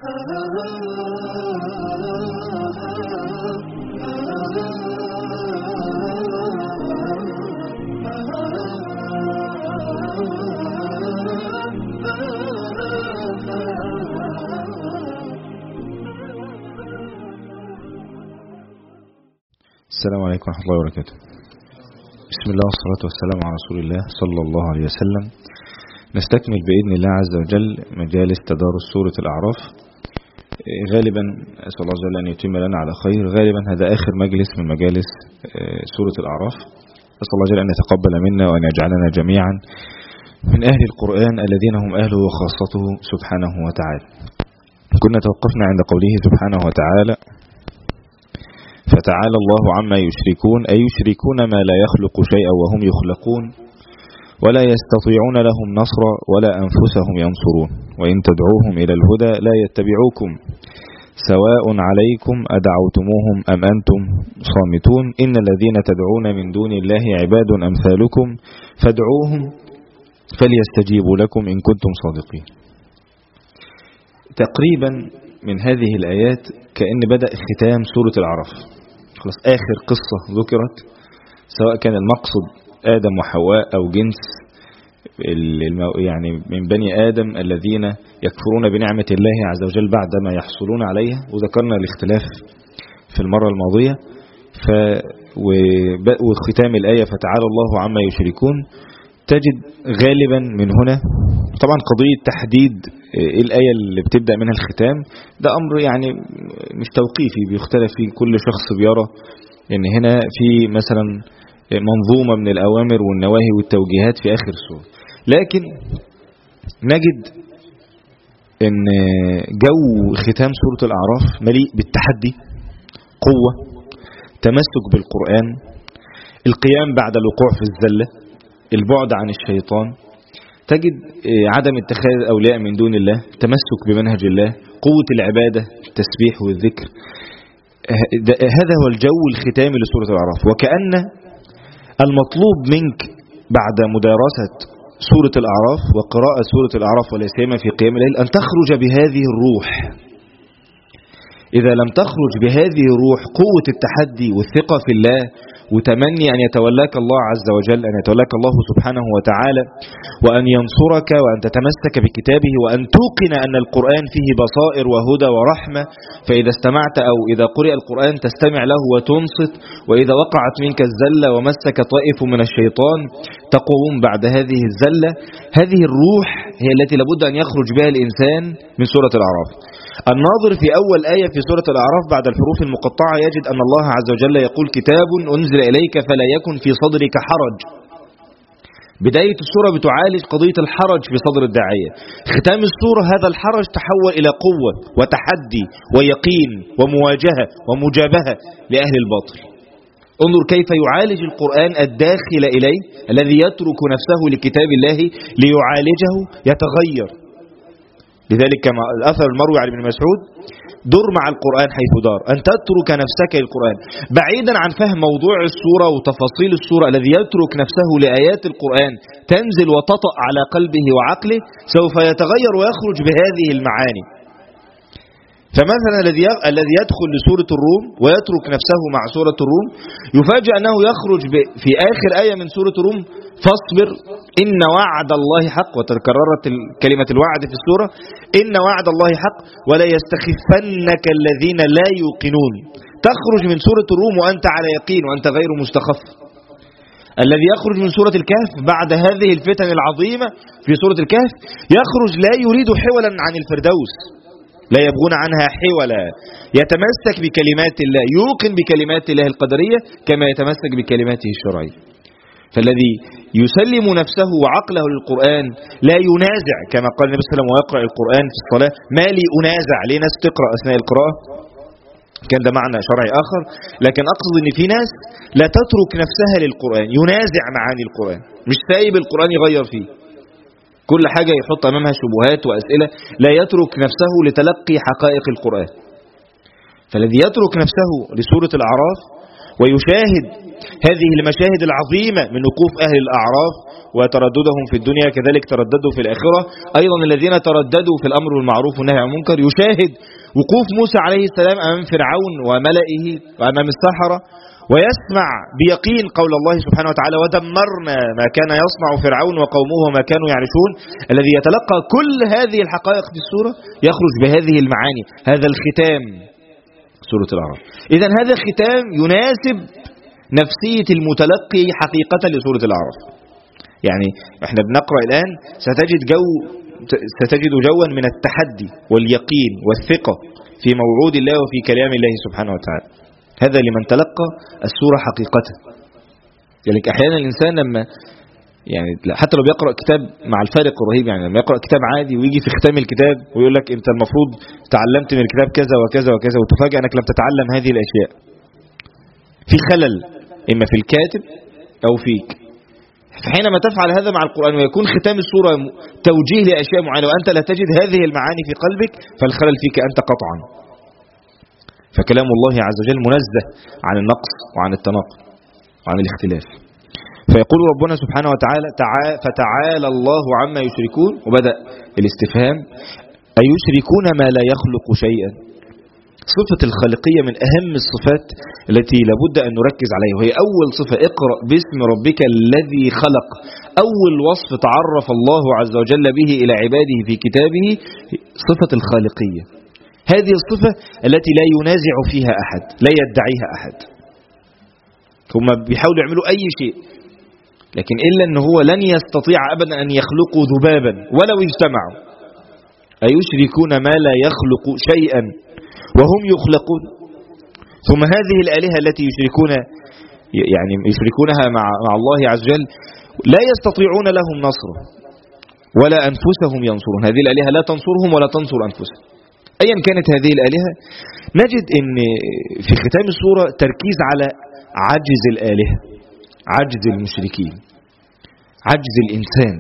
السلام عليكم ورحمة الله وبركاته. بسم الله والصلاة والسلام على رسول الله صلى الله عليه وسلم. نستكمل بإذن الله عز وجل مجالس تدارس سورة الأعراف. غالبا أسأل الله عز وجل أن يتم لنا على خير. غالبا هذا آخر مجلس من مجالس سورة الأعراف. أسأل الله عز وجل أن يتقبل منا وأن يجعلنا جميعا من أهل القرآن الذين هم أهله وخاصته سبحانه وتعالى. كنا توقفنا عند قوله سبحانه وتعالى: فتعالى الله عما يشركون، أي يشركون ما لا يخلق شيئا وهم يخلقون ولا يستطيعون لهم نصرا ولا أنفسهم ينصرون، وإن تدعوهم إلى الهدى لا يتبعوكم سواء عليكم أدعوتموهم أم أنتم صامتون، إن الذين تدعون من دون الله عباد أمثالكم فادعوهم فليستجيبوا لكم إن كنتم صادقين. تقريبا من هذه الآيات كأن بدأ ختام سورة الأعراف. خلاص آخر قصة ذكرت، سواء كان المقصد آدم وحواء أو جنس يعني من بني آدم الذين يكفرون بنعمة الله عز وجل بعدما يحصلون عليها، وذكرنا الاختلاف في المرة الماضية. وختام الآية فتعالى الله عما يشركون، تجد غالبا من هنا طبعا قضية تحديد الآية اللي بتبدأ منها الختام ده أمر يعني مش توقيفي، بيختلف فيه كل شخص، بيرى ان هنا في مثلا منظومة من الأوامر والنواهي والتوجيهات في آخر السورة. لكن نجد ان جو ختام سورة الأعراف مليء بالتحدي، قوة، تمسك بالقرآن، القيام بعد الوقوع في الزلة، البعد عن الشيطان، تجد عدم اتخاذ أولياء من دون الله، تمسك بمنهج الله، قوة العبادة، التسبيح والذكر. هذا هو الجو الختامي لسورة الأعراف. وكأن المطلوب منك بعد مدارسة سورة الأعراف وقراءة سورة الأعراف ولا سيما في قيام الليل أن تخرج بهذه الروح. إذا لم تخرج بهذه الروح، قوة التحدي والثقة في الله وتمني أن يتولاك الله عز وجل، أن يتولاك الله سبحانه وتعالى وأن ينصرك وأن تتمسك بكتابه وأن توقن أن القرآن فيه بصائر وهدى ورحمة، فإذا استمعت أو إذا قرئ القرآن تستمع له وتنصت، وإذا وقعت منك الزلة ومسك طائف من الشيطان تقوم بعد هذه الزلة. هذه الروح هي التي لابد أن يخرج بها الإنسان من سورة الأعراف. الناظر في أول آية في سورة الأعراف بعد الحروف المقطعة يجد أن الله عز وجل يقول: كتاب أنزل إليك فلا يكن في صدرك حرج. بداية السورة بتعالج قضية الحرج في صدر الداعية. ختام السورة هذا الحرج تحول إلى قوة وتحدي ويقين ومواجهة ومجابهة لأهل الباطل. انظر كيف يعالج القرآن الداخل إليه، الذي يترك نفسه لكتاب الله ليعالجه يتغير. لذلك كما الأثر المروي عن ابن مسعود: دور مع القرآن حيث دار، أن تترك نفسك للقرآن بعيدا عن فهم موضوع السورة وتفاصيل السورة. الذي يترك نفسه لآيات القرآن تنزل وتطأ على قلبه وعقله سوف يتغير ويخرج بهذه المعاني. فمثلا الذي يدخل لسورة الروم ويترك نفسه مع سورة الروم يفاجأ أنه يخرج في آخر آية من سورة الروم: فاصبر إن وعد الله حق. وتكررت كلمة الوعد في السورة: إن وعد الله حق ولا يستخفنك الذين لا يوقنون. تخرج من سورة الروم وأنت على يقين وأنت غير مستخف. الذي يخرج من سورة الكهف بعد هذه الفتن العظيمة في سورة الكهف يخرج لا يريد حولا عن الفردوس، لا يبغون عنها حولا، يتمسك بكلمات الله، يوقن بكلمات الله القدرية كما يتمسك بكلماته الشرعية. فالذي يسلم نفسه وعقله للقرآن لا ينازع، كما قال النبي صلى الله عليه وسلم ويقرأ القرآن في الصلاة: ما لي أنازع. ليه ناس تقرأ أثناء القراءة؟ كان ده معنى شرعي آخر، لكن أقصد أن في ناس لا تترك نفسها للقرآن، ينازع معاني القرآن، مش سايب القرآن يغير فيه، كل حاجة يحط أمامها شبهات وأسئلة، لا يترك نفسه لتلقي حقائق القرآن. فالذي يترك نفسه لسورة الأعراف ويشاهد هذه المشاهد العظيمة من وقوف أهل الأعراف وترددهم في الدنيا، كذلك ترددوا في الآخرة. أيضا الذين ترددوا في الأمر بالمعروف والنهي عن المنكر يشاهد وقوف موسى عليه السلام أمام فرعون وملئه وأمام السحرة، ويسمع بيقين قول الله سبحانه وتعالى: ودمرنا ما كان يصنع فرعون وقومه وما كانوا يعرشون. الذي يتلقى كل هذه الحقائق في السورة يخرج بهذه المعاني. هذا الختام سورة الأعراف. إذن هذا الختام يناسب نفسية المتلقي حقيقة لسورة الأعراف. يعني احنا بنقرأ الآن ستجد جوا من التحدي واليقين والثقة في موعود الله وفي كلام الله سبحانه وتعالى. هذا لمن تلقى السورة حقيقة. يعني أحيانا الإنسان لما يعني حتى لو بيقرأ كتاب مع الفارق الرهيب، يعني لما يقرأ كتاب عادي ويجي في ختام الكتاب ويقول لك أنت المفروض تعلمت من الكتاب كذا وكذا وكذا، وتفاجأ أنك لم تتعلم هذه الأشياء. في خلل إما في الكاتب أو فيك. فحينما تفعل هذا مع القرآن ويكون ختام السورة توجيه لأشياء معينة وأنت لا تجد هذه المعاني في قلبك، فالخلل فيك أنت قطعا. فكلام الله عز وجل منزه عن النقص وعن التناقض وعن الاختلاف. فيقول ربنا سبحانه وتعالى: فتعالى الله عما يشركون. وبدأ الاستفهام: أيشركون ما لا يخلق شيئا؟ صفة الخالقية من أهم الصفات التي لابد أن نركز عليها، وهي أول صفة: اقرأ باسم ربك الذي خلق. أول وصف تعرف الله عز وجل به إلى عباده في كتابه صفة الخالقية. هذه الصفة التي لا ينازع فيها أحد، لا يدعيها أحد. هم بيحاولوا يعملوا أي شيء، لكن إلا أنه هو لن يستطيع أبدا أن يخلقوا ذبابا ولو اجتمعوا. أيشركون ما لا يخلق شيئا وهم يخلقون. ثم هذه الآلهة التي يشركونها مع الله عز وجل لا يستطيعون لهم نصره ولا أنفسهم ينصرون. هذه الآلهة لا تنصرهم ولا تنصر أنفسهم. أيا كانت هذه الآلهة، نجد أن في ختام السورة تركيز على عجز الآلهة، عجز المشركين، عجز الإنسان.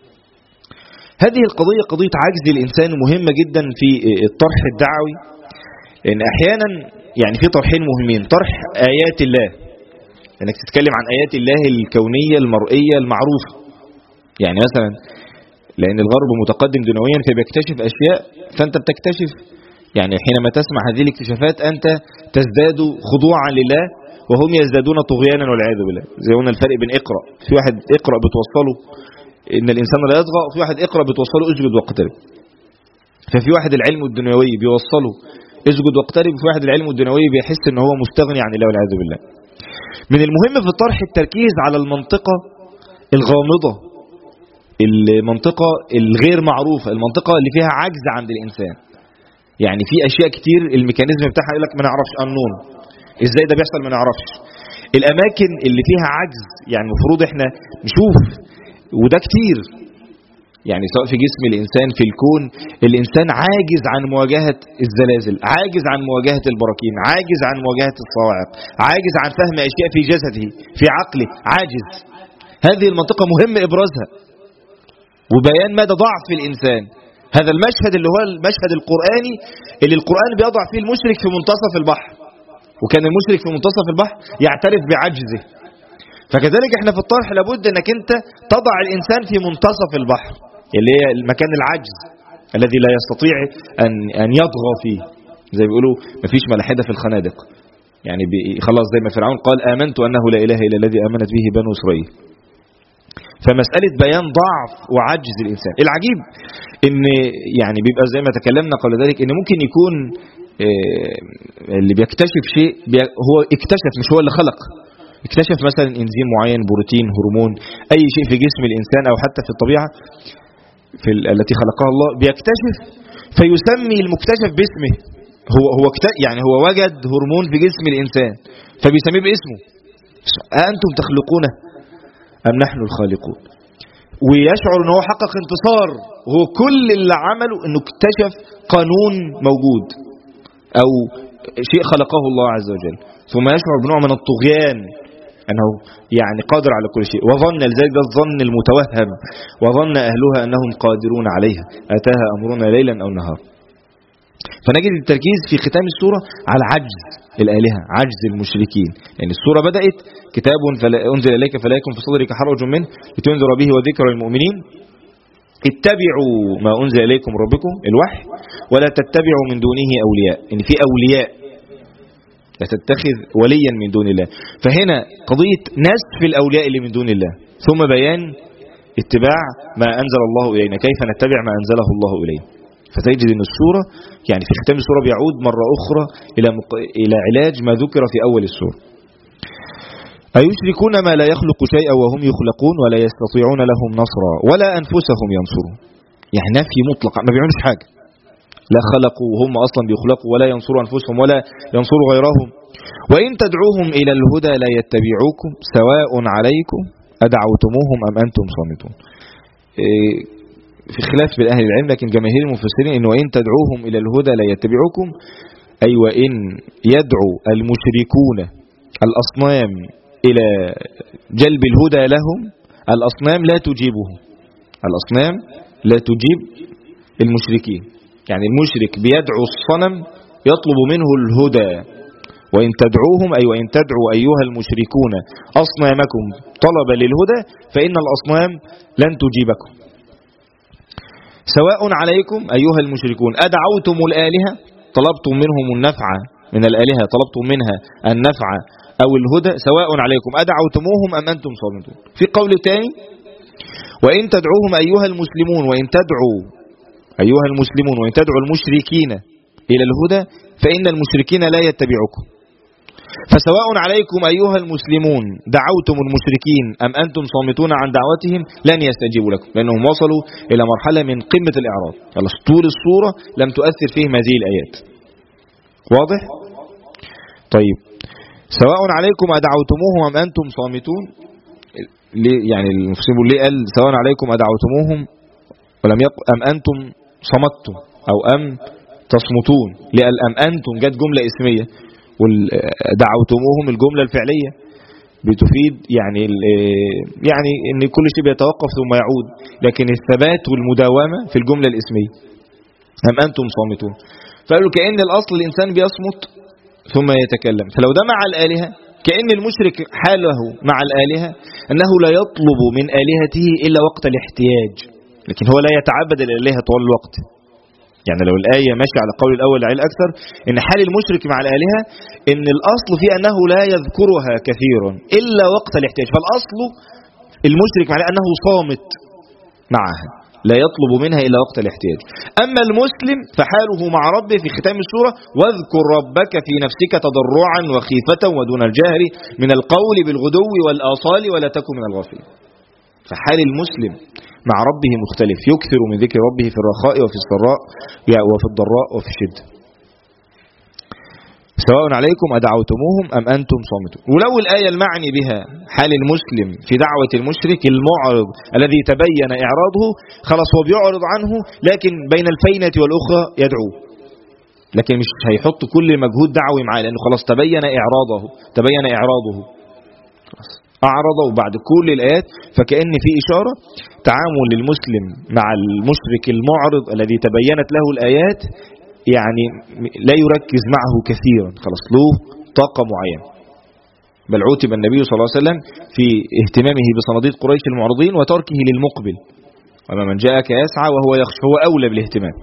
هذه القضية، قضية عجز الإنسان، مهمة جدا في الطرح الدعوي، لأن أحيانا يعني في طرحين مهمين: طرح آيات الله، أنك تتكلم عن آيات الله الكونية المرئية المعروفة. يعني مثلا لأن الغرب متقدم دنيويا فبيكتشف أشياء، فأنت بتكتشف يعني حينما تسمع هذه الاكتشافات أنت تزداد خضوعا لله وهم يزدادون طغيانا والعياذ بالله. زي قلنا الفرق بين اقرأ، في واحد اقرأ بتوصله إن الإنسان لا يطغى، وفي واحد اقرأ بتوصله اسجد واقترب. ففي واحد العلم الدنيوي بيوصله اسجد واقترب، وفي واحد العلم الدنيوي بيحس إن هو مستغني عن الله والعياذ بالله. من المهم في الطرح التركيز على المنطقة الغامضة، المنطقة الغير معروفة، المنطقة اللي فيها عجز عند الإنسان. يعني في أشياء كتير الميكانيزم بتاعها يقول لك ما نعرفش، unknown، إزاي ده بيحصل ما نعرفش. الأماكن اللي فيها عجز يعني المفروض إحنا نشوف، وده كتير. يعني سواء في جسم الإنسان، في الكون، الإنسان عاجز عن مواجهة الزلازل، عاجز عن مواجهة البراكين، عاجز عن مواجهة الصواعق، عاجز عن فهم أشياء في جسده، في عقله، عاجز. هذه المنطقة مهم إبرازها وبيان مدى ضعف الإنسان. هذا المشهد اللي هو المشهد القرآني اللي القرآن بيضع فيه المشرك في منتصف البحر، وكان المشرك في منتصف البحر يعترف بعجزه. فكذلك احنا في الطرح لابد انك انت تضع الإنسان في منتصف البحر اللي هي المكان العجز الذي لا يستطيع أن يطغى فيه. زي بيقولوا مفيش ملاحدة في الخنادق، يعني خلاص زي ما فرعون قال آمنت أنه لا إله إلا الذي آمنت به بنو إسرائيل. فمسألة بيان ضعف وعجز الإنسان. العجيب إن يعني بيبقى زي ما تكلمنا قبل ذلك إن ممكن يكون اللي بيكتشف شيء هو اكتشف، مش هو اللي خلق. اكتشف مثلا إنزيم معين، بروتين، هرمون، أي شيء في جسم الإنسان أو حتى في الطبيعة التي خلقها الله، بيكتشف فيسمي المكتشف باسمه. هو وجد هرمون في جسم الإنسان فبيسميه باسمه. أنتم تخلقونه أم نحن الخالقون؟ ويشعر أنه حقق انتصار. هو كل اللي عمله أنه اكتشف قانون موجود أو شيء خلقه الله عز وجل، ثم يشعر بنوع من الطغيان أنه يعني قادر على كل شيء. وظن لذلك ده الظن المتوهم، وظن أهلها أنهم قادرون عليها أتاها أمرنا ليلا أو نهار. فنجد التركيز في ختام السورة على عجز الآلهة، عجز المشركين. يعني السورة بدأت كتاب أنزل إليك فلا يكن في صدرك حرج منه لتنذر به وذكر المؤمنين، اتبعوا ما أنزل إليكم ربكم الوحي ولا تتبعوا من دونه أولياء. إن في أولياء، لا تتخذ وليا من دون الله. فهنا قضية نسف الأولياء اللي من دون الله، ثم بيان اتباع ما أنزل الله إلينا، كيف نتبع ما أنزله الله إلينا. فتجد أن السورة يعني في ختام السورة بيعود مرة أخرى إلى علاج ما ذكر في أول السورة. أيشركون ما لا يخلق شيئا وهم يخلقون ولا يستطيعون لهم نصرا ولا أنفسهم ينصرون. يعني نفي مطلق، ما بيعملوش حاجة، لا خلقوا وهم أصلا بيخلقوا ولا ينصروا أنفسهم ولا ينصروا غيرهم. وإن تدعوهم إلى الهدى لا يتبعوكم سواء عليكم أدعوتموهم أم أنتم صامتون. في خلاف بين أهل العلم، لكن جماهير المفسرين إنه وإن تدعوهم إلى الهدى لا يتبعوكم، أي وإن يدعو المشركون الأصنام إلى جلب الهدى لهم، الأصنام لا تجيبهم، الأصنام لا تجيب المشركين. يعني المشرك بيدعو الصنم يطلب منه الهدى، وإن تدعوهم أي وإن تدعوا أيها المشركون أصنامكم طلب للهدى فإن الأصنام لن تجيبكم. سواء عليكم أيها المشركون أدعوتم الآلهة، طلبتم منهم النفع من الآلهة، طلبتم منها النفع أو الهدى، سواء عليكم أدعوتموهم أم أنتم صامتون. في قول تاني وإن تدعوهم أيها المسلمون وإن تدعوا أيها المسلمون وإن تدعوا المشركين إلى الهدى فإن المشركين لا يتبعكم. فسواء عليكم أيها المسلمون دعوتم المشركين أم أنتم صامتون عن دعوتهم لن يستجيبوا لكم، لأنهم وصلوا إلى مرحلة من قمة الإعراض. طول الصورة لم تؤثر فيهم هذه الآيات. واضح؟ طيب، سواء عليكم أدعوتموهم أم أنتم صامتون. يعني المفسر ليه قال سواء عليكم أدعوتموهم ولم يقل أم أنتم صمتم أو أم تصمتون؟ ليه قال أم أنتم؟ جت جملة اسمية، ودعوتموهم الجملة الفعلية بتفيد يعني ان كل شيء بيتوقف ثم يعود، لكن الثبات والمداومة في الجملة الاسمية. أم أنتم صامتون، فقالوا كأن الأصل الإنسان بيصمت ثم يتكلم. فلو ده مع الآلهة كأن المشرك حاله مع الآلهة أنه لا يطلب من آلهته إلا وقت الاحتياج، لكن هو لا يتعبد الآلهة طول الوقت. يعني لو الآية ماشية على قول الأول العيل أكثر، إن حال المشرك مع الآلهة إن الأصل فيه أنه لا يذكرها كثيرا إلا وقت الاحتياج. فالأصل المشرك مع أنه صامت معها، لا يطلب منها إلا وقت الاحتياج. أما المسلم فحاله مع ربه في ختام السورة واذكر ربك في نفسك تضرعا وخيفة ودون الجهر من القول بالغدو والآصال ولا تكن من الغافلين. فحال المسلم مع ربه مختلف، يكثر من ذكر ربه في الرخاء وفي السراء وفي الضراء وفي الشدة. سواء عليكم أدعوتموهم أم أنتم صامتون. ولو الآية المعني بها حال المسلم في دعوة المشرك المعرض الذي تبين إعراضه، خلاص هو بيعرض عنه لكن بين الفينة والأخرى يدعو، لكن مش هيحط كل مجهود دعوي معاه لأنه خلاص تبين إعراضه أعرض. وبعد كل الآيات فكأن في إشارة تعامل المسلم مع المشرك المعرض الذي تبينت له الآيات، يعني لا يركز معه كثيرا، خلاص له طاقة معينة. بل عوتب النبي صلى الله عليه وسلم في اهتمامه بصناديد قريش المعرضين وتركه للمقبل، وما من جاءك يسعى وهو يخشى، هو أولى بالاهتمام.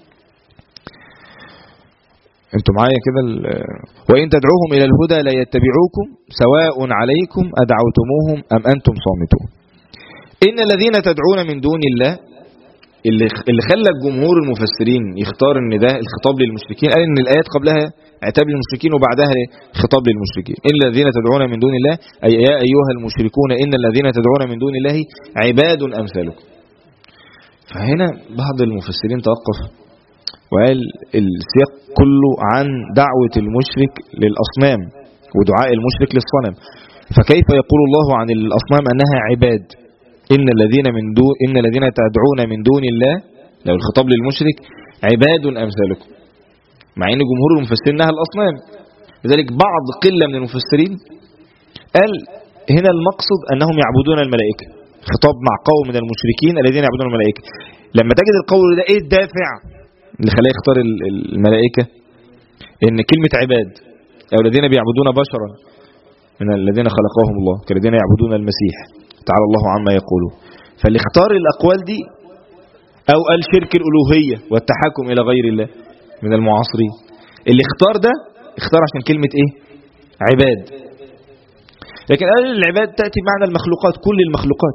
انتم معايا كده؟ وإن تدعوهم إلى الهدى لا يتبعوكم سواء عليكم أدعوتموهم أم أنتم صامتون. إن الذين تدعون من دون الله، اللي خلى الجمهور المفسرين يختار ان ده الخطاب للمشركين، قال ان الآيات قبلها عتاب للمشركين وبعدها خطاب للمشركين. إن الذين تدعون من دون الله أي يا أيها المشركون إن الذين تدعون من دون الله عباد أمثالكم. فهنا بعض المفسرين توقف وقال السياق كله عن دعوة المشرك للأصنام ودعاء المشرك للصنم، فكيف يقول الله عن الأصنام أنها عباد؟ إن الذين تدعون من دون الله، لو الخطاب للمشرك عباد أمثالكم، مع أن جمهور المفسرين أنها الأصنام. لذلك بعض قلة من المفسرين قال هنا المقصد أنهم يعبدون الملائكة، خطاب مع قوم من المشركين الذين يعبدون الملائكة. لما تجد القول ده إيه الدافع؟ اللي خلاه يختار الملائكة ان كلمة عباد او الذين بيعبدون بشرا من الذين خلقهم الله كالذين يعبدون المسيح تعالى الله عما يقولون. فاللي اختار الاقوال دي او قال شرك الالوهية والتحكم الى غير الله من المعاصرين، اللي اختار ده اختار عشان كلمة ايه؟ عباد. لكن قال العباد تأتي بمعنى المخلوقات، كل المخلوقات،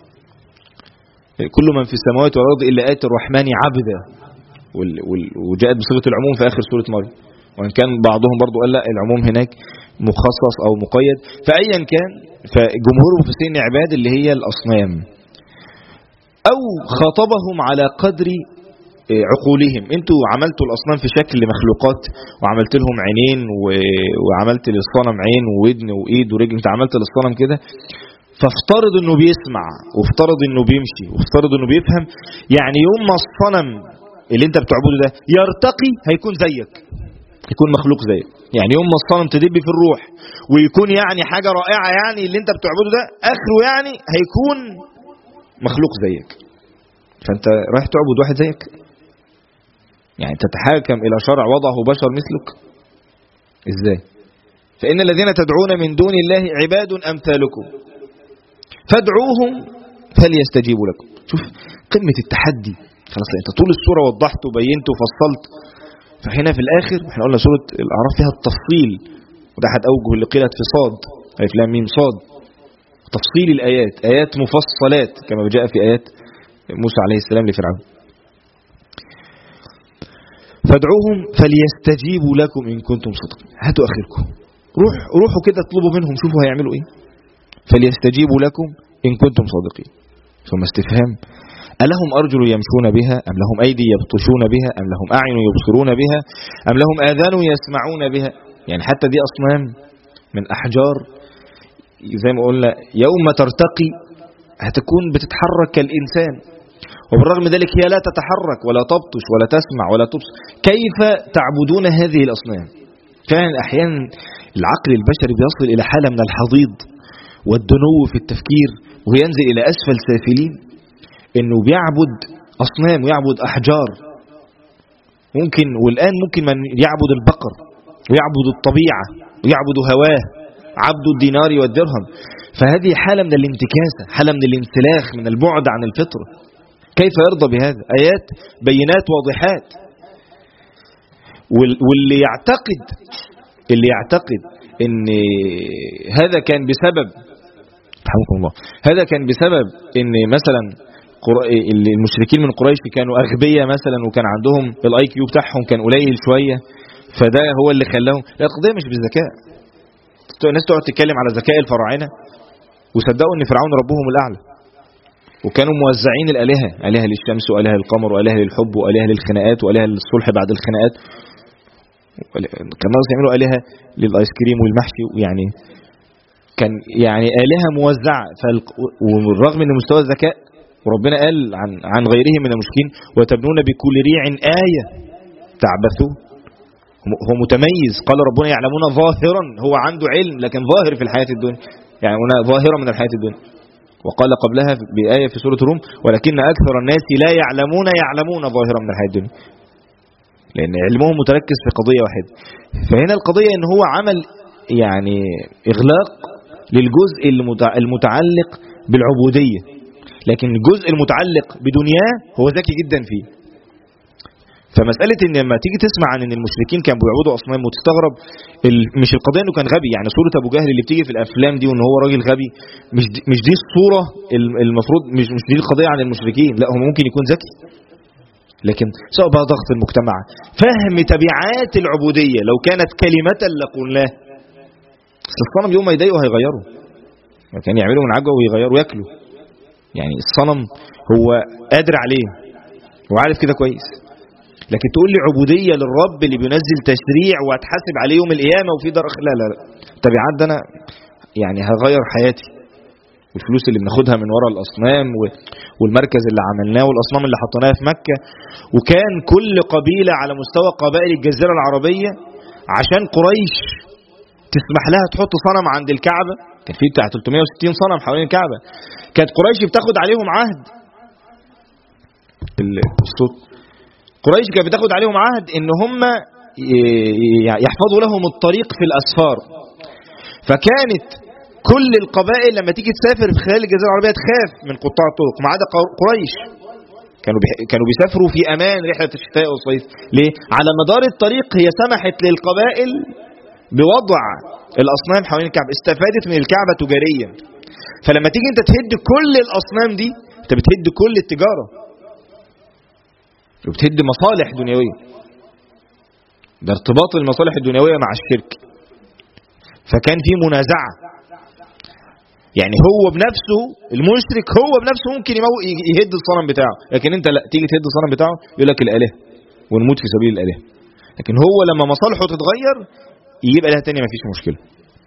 كل من في السماوات والأرض إلا آتي الرحمن عبدا، وجاءت بصيغة العموم في آخر سورة مريم، وإن كان بعضهم برضو قال لا العموم هناك مخصص أو مقيد. فأيا كان فجمهور المفسرين عباد اللي هي الأصنام، أو خاطبهم على قدر عقولهم. انتوا عملتوا الأصنام في شكل مخلوقات وعملت لهم عينين وعملت للصنم عين وودن وإيد ورجل، انت عملت للصنم كده، فافترض انه بيسمع وافترض انه بيمشي وافترض انه بيفهم. يعني يوم ما الصنم اللي انت بتعبده ده يرتقي هيكون زيك، يكون مخلوق زيك. يعني يوم ما الصنم تدب في الروح ويكون يعني حاجة رائعة، يعني اللي انت بتعبده ده اخره يعني هيكون مخلوق زيك. فانت رايح تعبد واحد زيك، يعني تتحاكم الى شرع وضعه بشر مثلك ازاي؟ فإن الذين تدعون من دون الله عباد أمثالكم فادعوهم فليستجيبوا لكم. شوف قمة التحدي، خلاص انت طول السورة وضحت وبينت وفصلت، فهنا في الآخر احنا قلنا سورة الأعراف فيها التفصيل، وده أحد أوجه اللي قيلت في صاد ألف لام ميم صاد، تفصيل الآيات، آيات مفصلات كما جاء في آيات موسى عليه السلام لفرعون. فادعوهم فليستجيبوا لكم إن كنتم صادقين. هاتوا آخركم، روحوا كده اطلبوا منهم، شوفوا هيعملوا ايه. فليستجيبوا لكم إن كنتم صادقين. ثم استفهام: ألهم أرجل يمشون بها أم لهم أيدي يبطشون بها أم لهم أعين يبصرون بها أم لهم آذان يسمعون بها. يعني حتى دي أصنام من أحجار، زي ما قلنا يوم ترتقي هتكون بتتحرك كالإنسان، وبالرغم من ذلك هي لا تتحرك ولا تبطش ولا تسمع ولا تبصر. كيف تعبدون هذه الأصنام؟ كان أحيانا العقل البشري بيصل إلى حالة من الحضيض والدنو في التفكير وينزل إلى أسفل سافلين، إنه بيعبد أصنام ويعبد أحجار. ممكن والآن ممكن من يعبد البقر ويعبد الطبيعة ويعبد هواه، عبد الدينار والدرهم. فهذه حالة من الانتكاسة، حالة من الانسلاخ، من البعد عن الفطرة. كيف يرضى بهذا؟ آيات بينات واضحات. واللي يعتقد ان هذا كان بسبب رحمكم الله، هذا كان بسبب ان مثلا المشركين من قريش كانوا اغبياء مثلا وكان عندهم الاي كيو بتاعهم كان قليل شويه، فده هو اللي خلاهم. لا، القضيه مش بالذكاء. الناس تقعد تتكلم على ذكاء الفراعنه وصدقوا ان فرعون ربهم الاعلى، وكانوا موزعين الالهه، الهه للشمس والهه للقمر والهه للحب والهه للخناقات والهه للصلح بعد الخناقات. كان ناقص يعملوا آلهة للآيس كريم والمحشي، يعني كان يعني آلهة موزعة. والرغم من مستوى الذكاء، وربنا قال عن غيرهم من المشركين: وتبنون بكل ريع آية تعبثون. هو متميز. قال ربنا: يعلمون ظاهرا، هو عنده علم لكن ظاهر في الحياة الدنيا، يعني ظاهرة من الحياة الدنيا. وقال قبلها بآية في سورة الروم: ولكن أكثر الناس لا يعلمون ظاهرا من الحياة الدنيا، لأن علمهم متركز في قضية واحدة. فهنا القضية إن هو عمل يعني إغلاق للجزء المتعلق بالعبودية، لكن الجزء المتعلق بدنياه هو ذكي جدا فيه. فمسألة إن لما تيجي تسمع عن إن المشركين كانوا بيعبدوا أصنام وتستغرب، مش القضية إنه كان غبي. يعني صورة أبو جهل اللي بتيجي في الأفلام دي وإن هو راجل غبي، مش دي الصورة المفروض، مش دي القضية عن المشركين. لا، هو ممكن يكون ذكي، لكن سواء بقى ضغط المجتمع، فهم تبعات العبودية. لو كانت كلمة لقلناه. الصنم يوم ما يضايقوا هيغيروا، كان يعملوا من عجوة ويغيروا ويأكلوا. يعني الصنم هو قادر عليه وعارف كده كويس، لكن تقول لي عبودية للرب اللي بينزل تشريع وهتحاسب عليه يوم القيامة وفي دار لا لا لا، تبعات ده أنا يعني هغير حياتي، والفلوس اللي بناخدها من وراء الأصنام والمركز اللي عملناه والأصنام اللي حطيناها في مكة. وكان كل قبيلة على مستوى قبائل الجزيرة العربية عشان قريش تسمح لها تحط صنم عند الكعبة، كان في بتاع 360 صنم حوالين الكعبة، كانت قريش بتاخد عليهم عهد. الصوت قريش كانت بتاخد عليهم عهد ان هم يحفظوا لهم الطريق في الاسفار. فكانت كل القبائل لما تيجي تسافر في خلال الجزيره العربيه تخاف من قطاع الطرق، ما عدا قريش. كانوا بيسافروا في امان رحله الشتاء والصيف. ليه؟ على مدار الطريق هي سمحت للقبائل بوضع الاصنام حوالين الكعبه، استفادت من الكعبه تجاريا. فلما تيجي انت تهد كل الاصنام دي، انت بتهد كل التجاره وبتهد مصالح دنيويه. ده ارتباط المصالح الدنيويه مع الشرك. فكان في منازعه، يعني هو بنفسه المشرك هو بنفسه ممكن يهد الصنم بتاعه، لكن انت لا، تيجي تهد الصنم بتاعه يقول لك الاله ونموت في سبيل الاله. لكن هو لما مصالحه تتغير يبقى لها تانية، مفيش مشكله.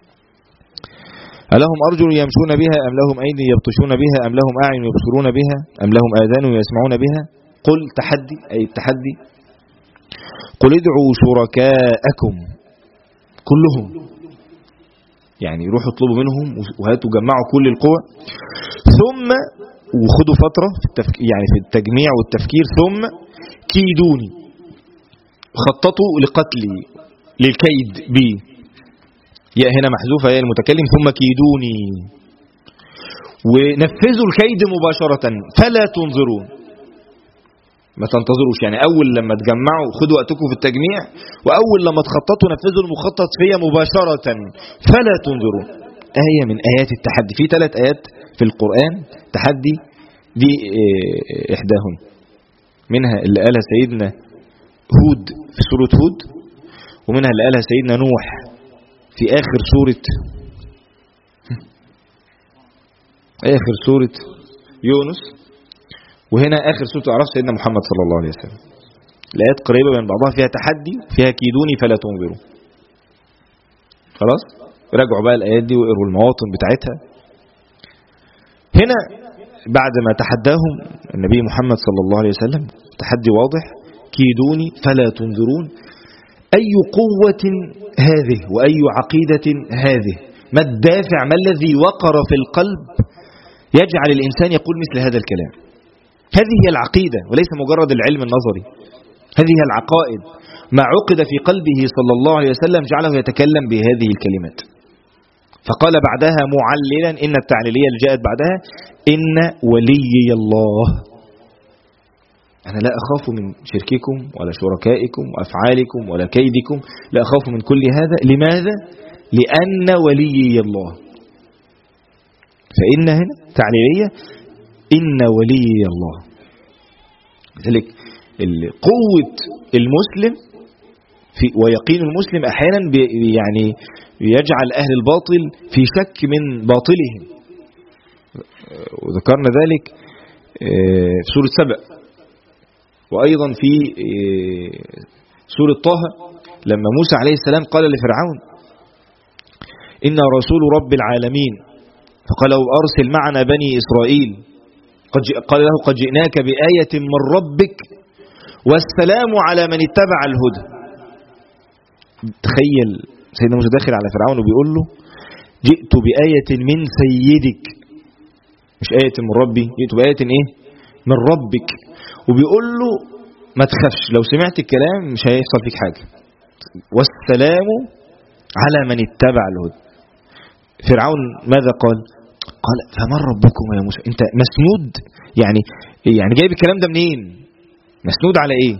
ألهم أرجل يمشون بها أم لهم أيدي يبطشون بها أم لهم أعين يبصرون بها أم لهم آذان يسمعون بها. قل تحدي، أي التحدي، قل ادعوا شركاءكم كلهم، يعني روحوا اطلبوا منهم وهاتوا جمعوا كل القوى، ثم وخدوا فترة يعني في التجميع والتفكير، ثم كيدوني، خططوا لقتلي، للكيد بي. يا هنا محذوفة يا المتكلم، ثم كيدوني، ونفذوا الكيد مباشرة فلا تنظرون، ما تنتظروش. يعني أول لما تجمعوا خدوا وقتكم في التجميع، وأول لما تخططوا نفذوا المخطط فيها مباشرة فلا تنظرون. آية من آيات التحدي. في 3 آيات في القرآن تحدي، دي إحداهم، منها اللي قالها سيدنا هود في سورة هود، ومنها اللي قالها سيدنا نوح في آخر سورة يونس، وهنا آخر سورة أعراف سيدنا محمد صلى الله عليه وسلم. الآيات قريبة من بعضها، فيها تحدي، فيها كيدوني فلا تنظروا. خلاص راجعوا بقى الآيات دي وقروا المواطن بتاعتها. هنا بعد ما تحداهم النبي محمد صلى الله عليه وسلم تحدي واضح، كيدوني فلا تنظرون. أي قوة هذه وأي عقيدة هذه؟ ما الدافع، ما الذي وقر في القلب يجعل الإنسان يقول مثل هذا الكلام؟ هذه هي العقيدة وليس مجرد العلم النظري. هذه هي العقائد. ما عقد في قلبه صلى الله عليه وسلم جعله يتكلم بهذه الكلمات. فقال بعدها معللا، إن التعليلية اللي جاءت بعدها، إن وليي الله. أنا لا أخاف من شرككم ولا شركائكم وأفعالكم ولا كيدكم، لا أخاف من كل هذا. لماذا؟ لأن وليي الله. فإن هنا تعليلية، إن وليي الله. لذلك قوة المسلم ويقين المسلم أحيانا يعني يجعل أهل الباطل في شك من باطلهم، وذكرنا ذلك في سورة سبأ، وأيضا في سورة طه لما موسى عليه السلام قال لفرعون إن رسول رب العالمين، فقال له أرسل معنا بني إسرائيل، قال له قد جئناك بآية من ربك والسلام على من اتبع الهدى. تخيل سيدنا موسى داخل على فرعون وبيقول له جئت بآية من سيدك، مش آية من ربي، جئت بآية ايه؟ من ربك. وبيقول له ما تخافش، لو سمعت الكلام مش هيحصل فيك حاجة، والسلام على من اتبع الهدى. فرعون ماذا قال؟ قال فمن ربكم يا موسى؟ انت مسنود، يعني جايب الكلام ده منين؟ مسنود على ايه؟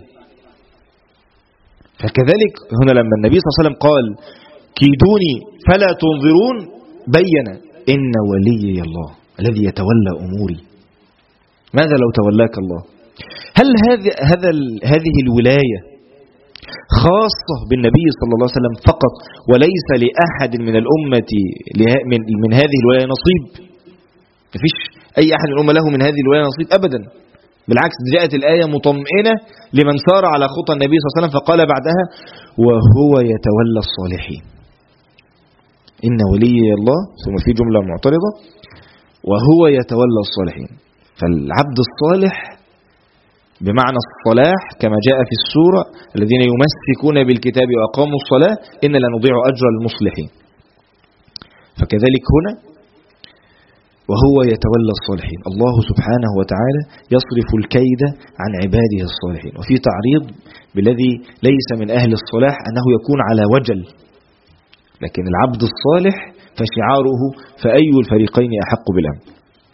فكذلك هنا لما النبي صلى الله عليه وسلم قال كيدوني فلا تنظرون، بين إن وليي الله الذي يتولى أموري. ماذا لو تولاك الله؟ هل هذه الولاية خاصة بالنبي صلى الله عليه وسلم فقط، وليس لأحد من الأمة من هذه الولاية نصيب؟ مفيش أي أحد من الأمة له من هذه الولاية نصيب أبدا. بالعكس، جاءت الآية مطمئنة لمن سار على خطى النبي صلى الله عليه وسلم، فقال بعدها وهو يتولى الصالحين. إن ولي الله، ثم في جملة معترضة، وهو يتولى الصالحين. فالعبد الصالح بمعنى الصلاح كما جاء في السورة الذين يمسكون بالكتاب وأقاموا الصلاة إن لا نضيع أجر المصلحين. فكذلك هنا وهو يتولى الصالحين. الله سبحانه وتعالى يصرف الكيد عن عباده الصالحين. وفي تعريض بالذي ليس من أهل الصلاح أنه يكون على وجل، لكن العبد الصالح فشعاره فأي الفريقين أحق بالأمن.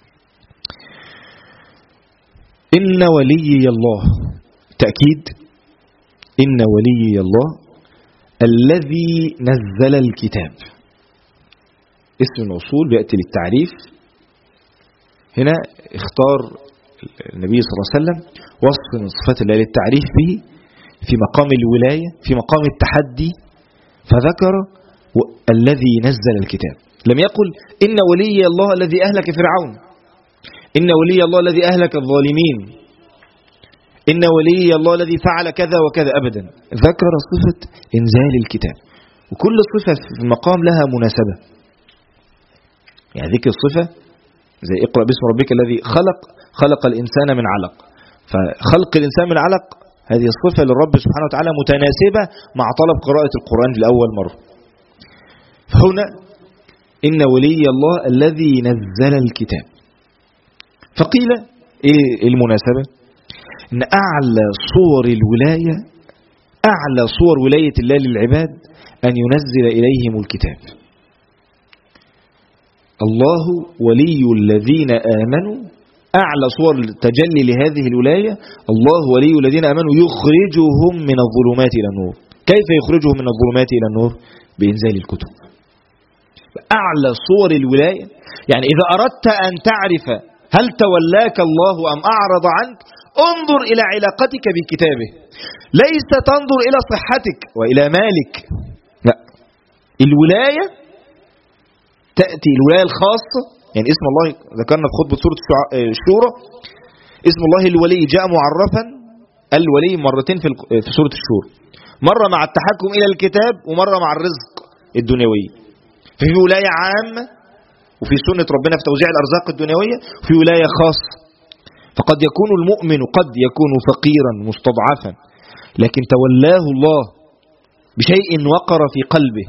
إن وليي الله، تأكيد، إن وليي الله الذي نزل الكتاب. اسم الموصول بيأتي للتعريف. هنا اختار النبي صلى الله عليه وسلم وصف من صفات الله للتعريف به في مقام الولاية، في مقام التحدي، فذكر الذي نزل الكتاب. لم يقل إن ولي الله الذي أهلك فرعون، إن ولي الله الذي أهلك الظالمين، إن ولي الله الذي فعل كذا وكذا، أبدا. ذكر صفة إنزال الكتاب، وكل صفة في المقام لها مناسبة. يعني ذكر الصفة زي اقرأ باسم ربك الذي خلق الإنسان من علق، فخلق الإنسان من علق هذه الصفة للرب سبحانه وتعالى متناسبة مع طلب قراءة القرآن لأول مرة. فهنا إن ولي الله الذي نزل الكتاب. فقيل إيه المناسبة؟ إن أعلى صور الولاية، أعلى صور ولاية الله للعباد أن ينزل إليهم الكتاب. الله ولي الذين آمنوا، أعلى صور التجلي لهذه الولاية الله ولي الذين آمنوا يخرجهم من الظلمات إلى النور. كيف يخرجهم من الظلمات إلى النور؟ بإنزال الكتب. أعلى صور الولاية. يعني إذا أردت أن تعرف هل تولاك الله أم أعرض عنك، انظر إلى علاقتك بكتابه، ليس تنظر إلى صحتك وإلى مالك، لا. الولاية تأتي الولاية الخاصة. يعني اسم الله ذكرنا في خطبة سورة الشورى، اسم الله الولي جاء معرفا الولي مرتين في سورة الشورى، مرة مع التحكم إلى الكتاب ومرة مع الرزق الدنيوي. ففي ولاية عامة وفي سنة ربنا في توزيع الأرزاق الدنيوية، وفي ولاية خاصة. فقد يكون المؤمن قد يكون فقيرا مستضعفا، لكن تولاه الله بشيء وقر في قلبه.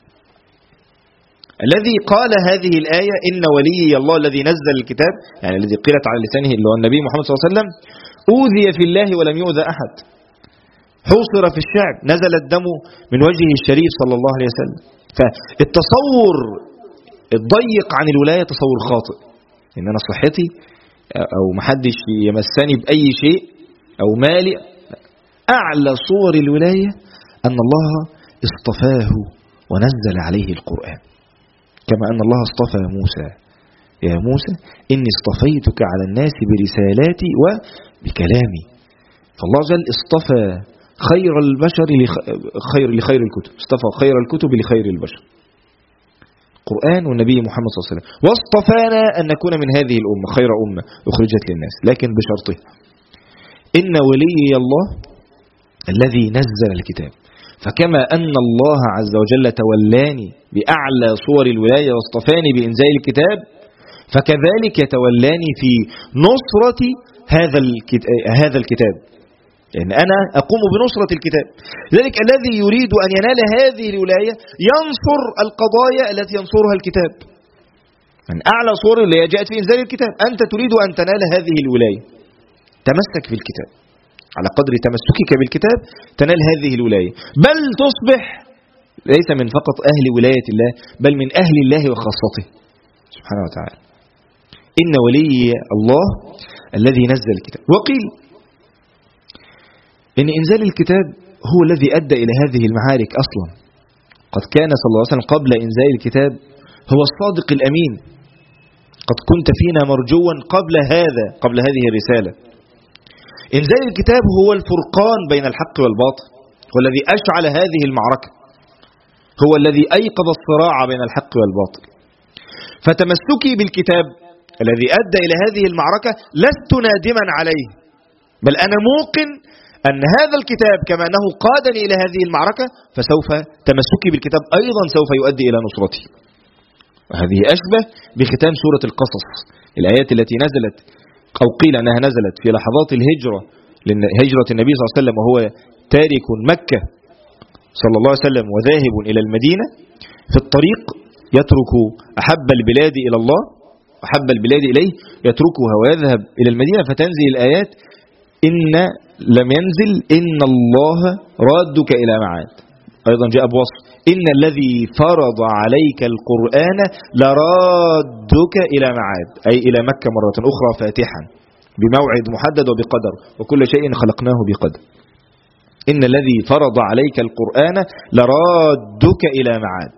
الذي قال هذه الآية إن ولي الله الذي نزل الكتاب، يعني الذي قيلت على لسانه اللي هو النبي محمد صلى الله عليه وسلم، أوذي في الله ولم يؤذى أحد، حوصر في الشعب، نزل الدم من وجهه الشريف صلى الله عليه وسلم. فالتصور الضيق عن الولاية تصور خاطئ، إن أنا صحتي أو محدش يمسني بأي شيء أو مالي. أعلى صور الولاية أن الله اصطفاه ونزل عليه القرآن، كما أن الله اصطفى موسى، يا موسى إني اصطفيتك على الناس برسالاتي وبكلامي. فالله جل اصطفى خير البشر لخير الكتب، اصطفى خير الكتب لخير البشر، القرآن والنبي محمد صلى الله عليه وسلم. واصطفانا أن نكون من هذه الأمة خير أمة أخرجت للناس، لكن بشرطه إن ولي الله الذي نزل الكتاب. فكما أن الله عز وجل تولاني بأعلى صور الولاية واصطفاني بإنزال الكتاب، فكذلك يتولاني في نصرة هذا الكتاب، لأن أنا أقوم بنصرة الكتاب. لذلك الذي يريد أن ينال هذه الولاية ينصر القضايا التي ينصرها الكتاب. من أعلى صور اللي جاءت في إنزال الكتاب. أنت تريد أن تنال هذه الولاية، تمسك بالكتاب، على قدر تمسكك بالكتاب تنال هذه الولاية، بل تصبح ليس من فقط أهل ولاية الله، بل من أهل الله وخاصته سبحانه وتعالى. إن ولي الله الذي نزل الكتاب. وقيل إن إنزال الكتاب هو الذي أدى إلى هذه المعارك أصلا. قد كان صلى الله عليه وسلم قبل إنزال الكتاب هو الصادق الأمين، قد كنت فينا مرجوا قبل هذه الرسالة. إنزال الكتاب هو الفرقان بين الحق والباطل، هو الذي أشعل هذه المعركة، هو الذي أيقظ الصراع بين الحق والباطل. فتمسكي بالكتاب الذي أدى إلى هذه المعركة لست نادما عليه، بل أنا موقن أن هذا الكتاب كما أنه قادني إلى هذه المعركة، فسوف تمسكي بالكتاب أيضا سوف يؤدي إلى نصرتي. وهذه أشبه بختام سورة القصص، الآيات التي نزلت أو قيل أنها نزلت في لحظات الهجرة، هجرة النبي صلى الله عليه وسلم وهو تارك مكة صلى الله عليه وسلم وذاهب إلى المدينة. في الطريق يترك أحب البلاد إلى الله وحب البلاد إليه يتركها ويذهب إلى المدينة فتنزل الآيات إن لم ينزل إن الله رادك إلى معاد. أيضا جاء بوصف إن الذي فرض عليك القرآن لرادك إلى معاد، أي إلى مكة مرة أخرى فاتحا بموعد محدد وبقدر، وكل شيء خلقناه بقدر. إن الذي فرض عليك القرآن لرادك إلى معاد.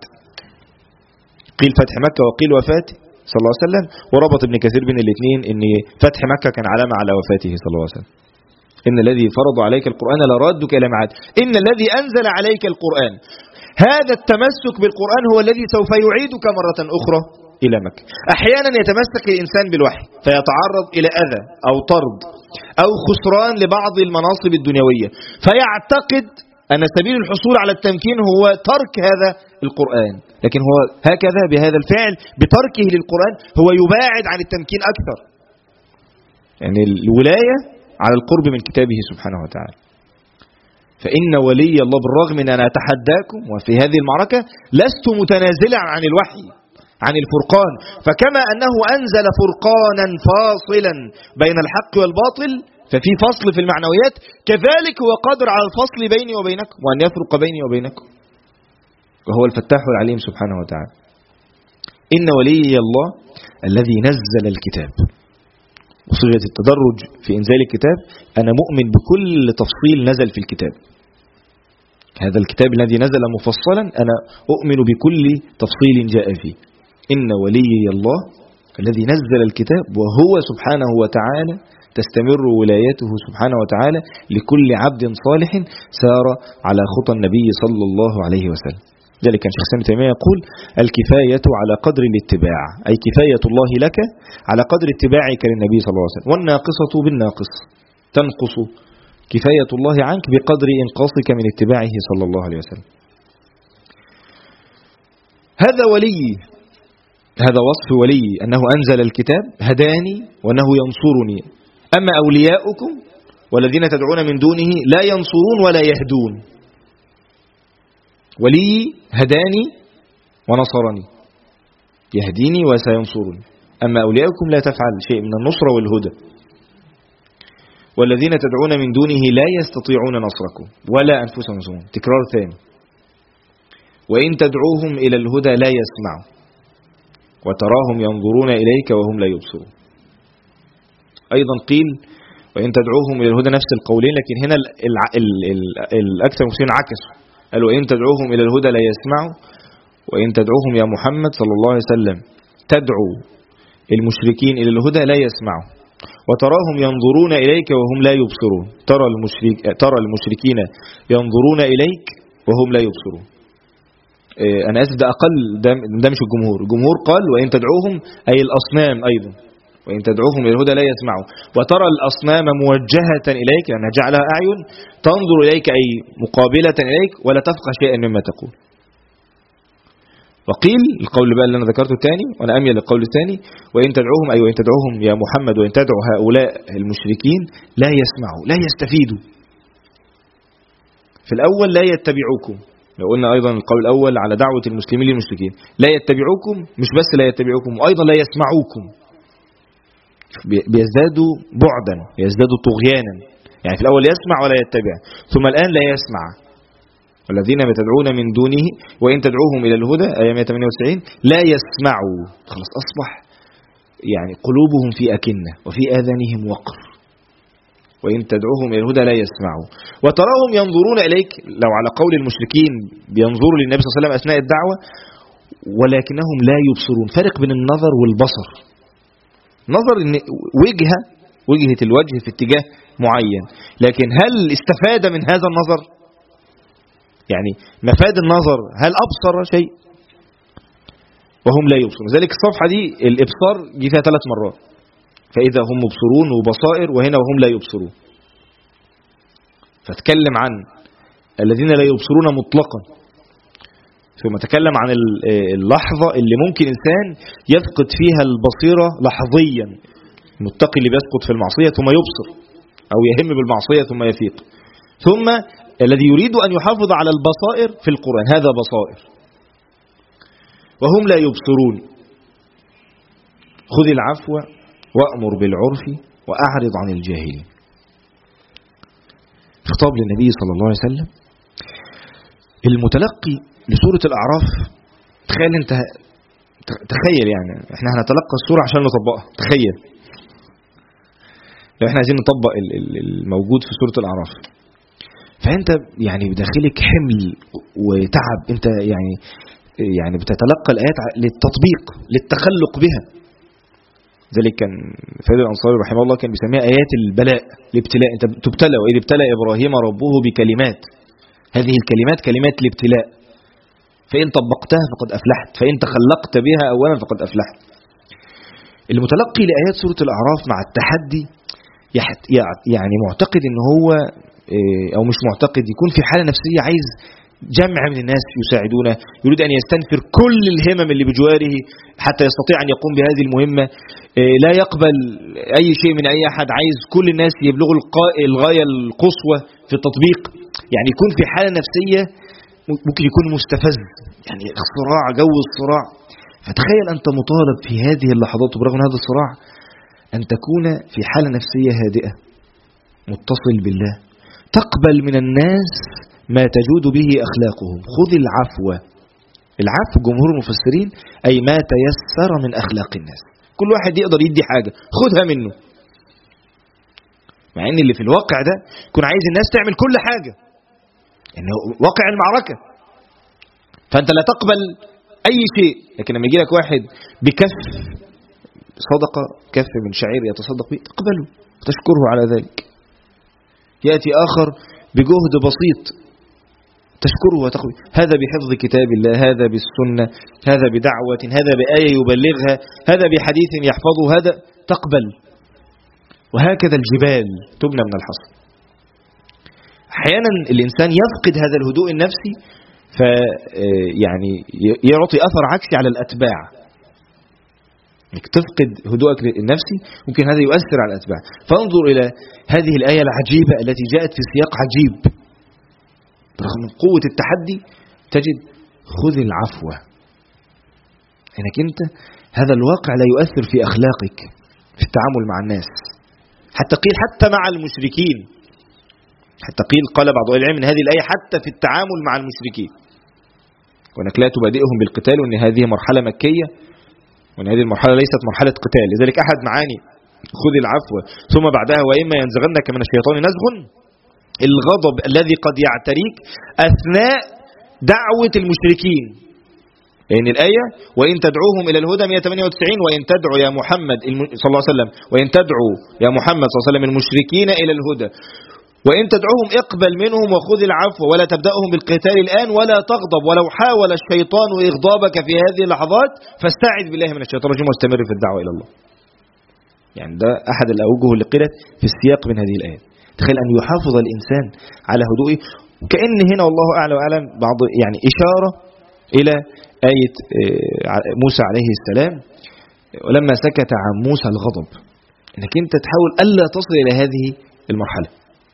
قيل فتح مكة وقيل وفاته صلى الله عليه وسلم، وربط ابن كثير بين الاثنين إن فتح مكة كان علامة على وفاته صلى الله عليه وسلم. إن الذي فرض عليك القرآن لرادك إلى معاد. إن الذي أنزل عليك القرآن، هذا التمسك بالقرآن هو الذي سوف يعيدك مرة أخرى إلى مكة. أحيانا يتمسك الإنسان بالوحي فيتعرض إلى أذى أو طرد أو خسران لبعض المناصب الدنيوية، فيعتقد أن سبيل الحصول على التمكين هو ترك هذا القرآن، لكن هو هكذا بهذا الفعل بتركه للقرآن هو يباعد عن التمكين أكثر. يعني الولاية على القرب من كتابه سبحانه وتعالى. فإن ولي الله بالرغم من أن أتحداكم وفي هذه المعركة لست متنازلا عن الوحي عن الفرقان، فكما أنه أنزل فرقانا فاصلا بين الحق والباطل ففي فصل في المعنويات، كذلك هو قادر على الفصل بيني وبينكم وأن يفرق بيني وبينكم، وهو الفتاح العليم سبحانه وتعالى. إن ولي الله الذي نزل الكتاب، وصيغة التدرج في إنزال الكتاب أنا مؤمن بكل تفصيل نزل في الكتاب. هذا الكتاب الذي نزل مفصلا أنا أؤمن بكل تفصيل جاء فيه. إن ولي الله الذي نزل الكتاب، وهو سبحانه وتعالى تستمر ولايته سبحانه وتعالى لكل عبد صالح سار على خطى النبي صلى الله عليه وسلم. ذلك كان شيخ ابن تيمية يقول الكفاية على قدر الاتباع، أي كفاية الله لك على قدر اتباعك للنبي صلى الله عليه وسلم، والناقصة بالناقص تنقص كفاية الله عنك بقدر إنقاصك من اتباعه صلى الله عليه وسلم. هذا ولي، هذا وصف ولي أنه أنزل الكتاب هداني وأنه ينصرني. أما أولياؤكم والذين تدعون من دونه لا ينصرون ولا يهدون. ولي هداني ونصرني، يهديني وسينصرني. أما أولياؤكم لا تفعل شيء من النصر والهدى. والذين تدعون من دونه لا يستطيعون نصركم ولا أنفسهم ينصرون. تكرار ثاني. وإن تدعوهم إلى الهدى لا يسمعوا وتراهم ينظرون إليك وهم لا يبصرون. أيضا قيل وإن تدعوهم إلى الهدى، نفس القولين، لكن هنا الأكثر المفسرين عكسوا، قالوا وإن تدعوهم إلى الهدى لا يسمعوا، وإن تدعوهم يا محمد صلى الله عليه وسلم تدعو المشركين إلى الهدى لا يسمعوا وتراهم ينظرون إليك وهم لا يبصرون. ترى المشركين ينظرون إليك وهم لا يبصرون. أنا أسف، ده أقل، ده مش الجمهور. الجمهور قال وإن تدعوهم أي الأصنام أيضا، وإن تدعوهم إلى الهدى لا يسمعوا، وترى الأصنام موجهة إليك لأنها جعلها أعين تنظر إليك أي مقابلة إليك ولا تفقه شيئا مما تقول. وقيل القول بقى اللي أنا ذكرته الثاني وأنا أميل للقول الثاني، وإن تدعوهم أي وإن تدعوهم يا محمد وإن تدعو هؤلاء المشركين لا يسمعوا لا يستفيدوا. في الأول لا يتبعوكم، لو قلنا أيضا القول الأول على دعوة المسلمين للمشركين لا يتبعوكم، مش بس لا يتبعوكم وأيضا لا يسمعوكم، بيزدادوا بعدا يزدادوا طغيانا. يعني في الأول يسمع ولا يتبع، ثم الآن لا يسمع. والذين تدعون من دونه وإن تدعوهم إلى الهدى آية 198 لا يسمعوا، خلاص أصبح يعني قلوبهم في أكنة وفي آذانهم وقر. وإن تدعوهم إلى الهدى لا يسمعوا وتراهم ينظرون إليك، لو على قول المشركين بينظروا للنبي صلى الله عليه وسلم أثناء الدعوة ولكنهم لا يبصرون. فرق بين النظر والبصر. نظر إن وجهة الوجه في اتجاه معين، لكن هل استفاد من هذا النظر؟ يعني مفاد النظر هل أبصر شيء؟ وهم لا يبصرون. ذلك الصفحة دي الإبصار جي فيها 3 مرات، فإذا هم مبصرون وبصائر، وهنا وهم لا يبصرون. فتكلم عن الذين لا يبصرون مطلقا، ثم تكلم عن اللحظة اللي ممكن إنسان يفقد فيها البصيرة لحظيا، المتقي اللي بيسقط في المعصية ثم يبصر، أو يهم بالمعصية ثم يفيق، ثم الذي يريد أن يحافظ على البصائر في القرآن، هذا بصائر. وهم لا يبصرون، خذ العفو وأمر بالعرف وأعرض عن الجاهلين. خطاب للنبي صلى الله عليه وسلم. المتلقي لسورة الأعراف، تخيل يعني احنا هنتلقى السورة عشان نطبقها. تخيل لو احنا عايزين نطبق الموجود في سورة الأعراف، فانت يعني بداخلك حمل وتعب، انت يعني بتتلقى الآيات للتطبيق، للتخلق بها. ذلك كان فايد الأنصاري رحمه الله كان بيسميها آيات البلاء، الابتلاء. انت تبتلى، وإذ ابتلى إبراهيم ربه بكلمات. هذه الكلمات كلمات الابتلاء، فإن طبقتها فقد أفلحت، فإن تخلقت بها أولا فقد أفلحت. المتلقي لآيات سورة الأعراف مع التحدي يعني معتقد إن هو أو مش معتقد، يكون في حالة نفسية عايز جمع من الناس يساعدونه، يريد أن يستنفر كل الهمم اللي بجواره حتى يستطيع أن يقوم بهذه المهمة. لا يقبل أي شيء من أي أحد، عايز كل الناس يبلغوا الغاية القصوى في التطبيق. يعني يكون في حالة نفسية ممكن يكون مستفز، يعني الصراع، جو الصراع. فتخيل أنت مطالب في هذه اللحظات برغم هذا الصراع أن تكون في حالة نفسية هادئة، متصل بالله، تقبل من الناس ما تجود به أخلاقهم. خذ العفو. العفو جمهور المفسرين أي ما تيسر من أخلاق الناس. كل واحد يقدر يدي حاجة خذها منه، مع أن اللي في الواقع ده يكون عايز الناس تعمل كل حاجة، يعني واقع المعركة. فأنت لا تقبل أي شيء، لكن لما يجي لك واحد بكف صدقة، كف من شعير يتصدق به، تقبله وتشكره على ذلك. يأتي آخر بجهد بسيط، تشكره وتقبل. هذا بحفظ كتاب الله، هذا بالسنة، هذا بدعوة، هذا بآية يبلغها، هذا بحديث يحفظه، هذا تقبل. وهكذا الجبال تبنى من الحصى. أحيانا الإنسان يفقد هذا الهدوء النفسي، يعني يعطي أثر عكسي على الأتباع. انك تفقد هدوءك النفسي ممكن هذا يؤثر على الأتباع. فانظر إلى هذه الآية العجيبة التي جاءت في سياق عجيب، برغم قوة التحدي تجد خذ العفو. انك انت هذا الواقع لا يؤثر في أخلاقك في التعامل مع الناس، حتى قيل حتى مع المشركين، حتى قيل قال بعض أهل العلم من هذه الآية حتى في التعامل مع المشركين، وأنك لا تبادئهم بالقتال، وأن هذه مرحلة مكية، وأن هذه المرحلة ليست مرحلة قتال. لذلك أحد معاني خذ العفو ثم بعدها وإما ينزغنك من الشيطان نزغ، الغضب الذي قد يعتريك أثناء دعوة المشركين. لأن الآية وإن تدعوهم إلى الهدى 198، وإن تدعو يا محمد صلى الله عليه وسلم، وإن تدعو يا محمد صلى الله عليه وسلم المشركين إلى الهدى، وإن تدعوهم اقبل منهم وخذ العفو ولا تبدأهم بالقتال الآن ولا تغضب، ولو حاول الشيطان إغضابك في هذه اللحظات فاستعذ بالله من الشيطان الرجيم واستمر في الدعوة إلى الله. يعني ده أحد الأوجه اللي قيلت في السياق من هذه الآية. تخيل أن يحافظ الإنسان على هدوئه، كأن هنا والله أعلى وأعلم بعض يعني إشارة إلى آية موسى عليه السلام ولما سكت عن موسى الغضب، أنك أنت تحاول ألا تصل إلى هذه المرحلة،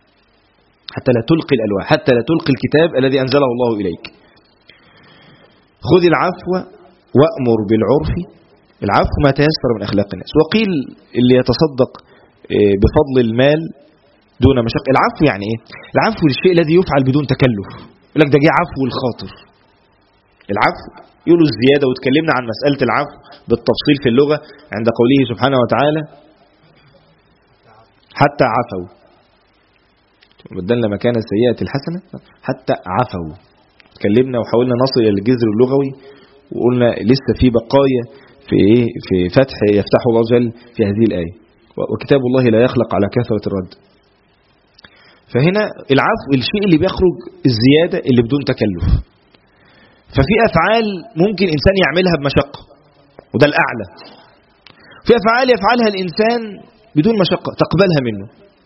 حتى لا تلقي الألواح، حتى لا تلقي الكتاب الذي أنزله الله إليك. خذ العفو وأمر بالعرف. العفو ما تيسر من أخلاق الناس. وقيل اللي يتصدق بفضل المال دون مشقة. العفو يعني إيه؟ العفو الشيء الذي يفعل بدون تكلف. يقول لك ده جه عفو الخاطر. العفو يقولوا الزيادة، وتكلمنا عن مسألة العفو بالتفصيل في اللغة عند قوله سبحانه وتعالى حتى عفوا، بدلنا مكان السيئة الحسنة حتى عفوا. تكلمنا وحاولنا نصل إلى الجذر اللغوي، وقلنا لسه في بقايا في فتح يفتح الله جل في هذه الآية، وكتاب الله لا يخلق على كثرة الرد. فهنا العفو الشيء اللي بيخرج الزيادة اللي بدون تكلف. ففي أفعال ممكن إنسان يعملها بمشقة وده الأعلى، في أفعال يفعلها الإنسان بدون مشقة تقبلها منه.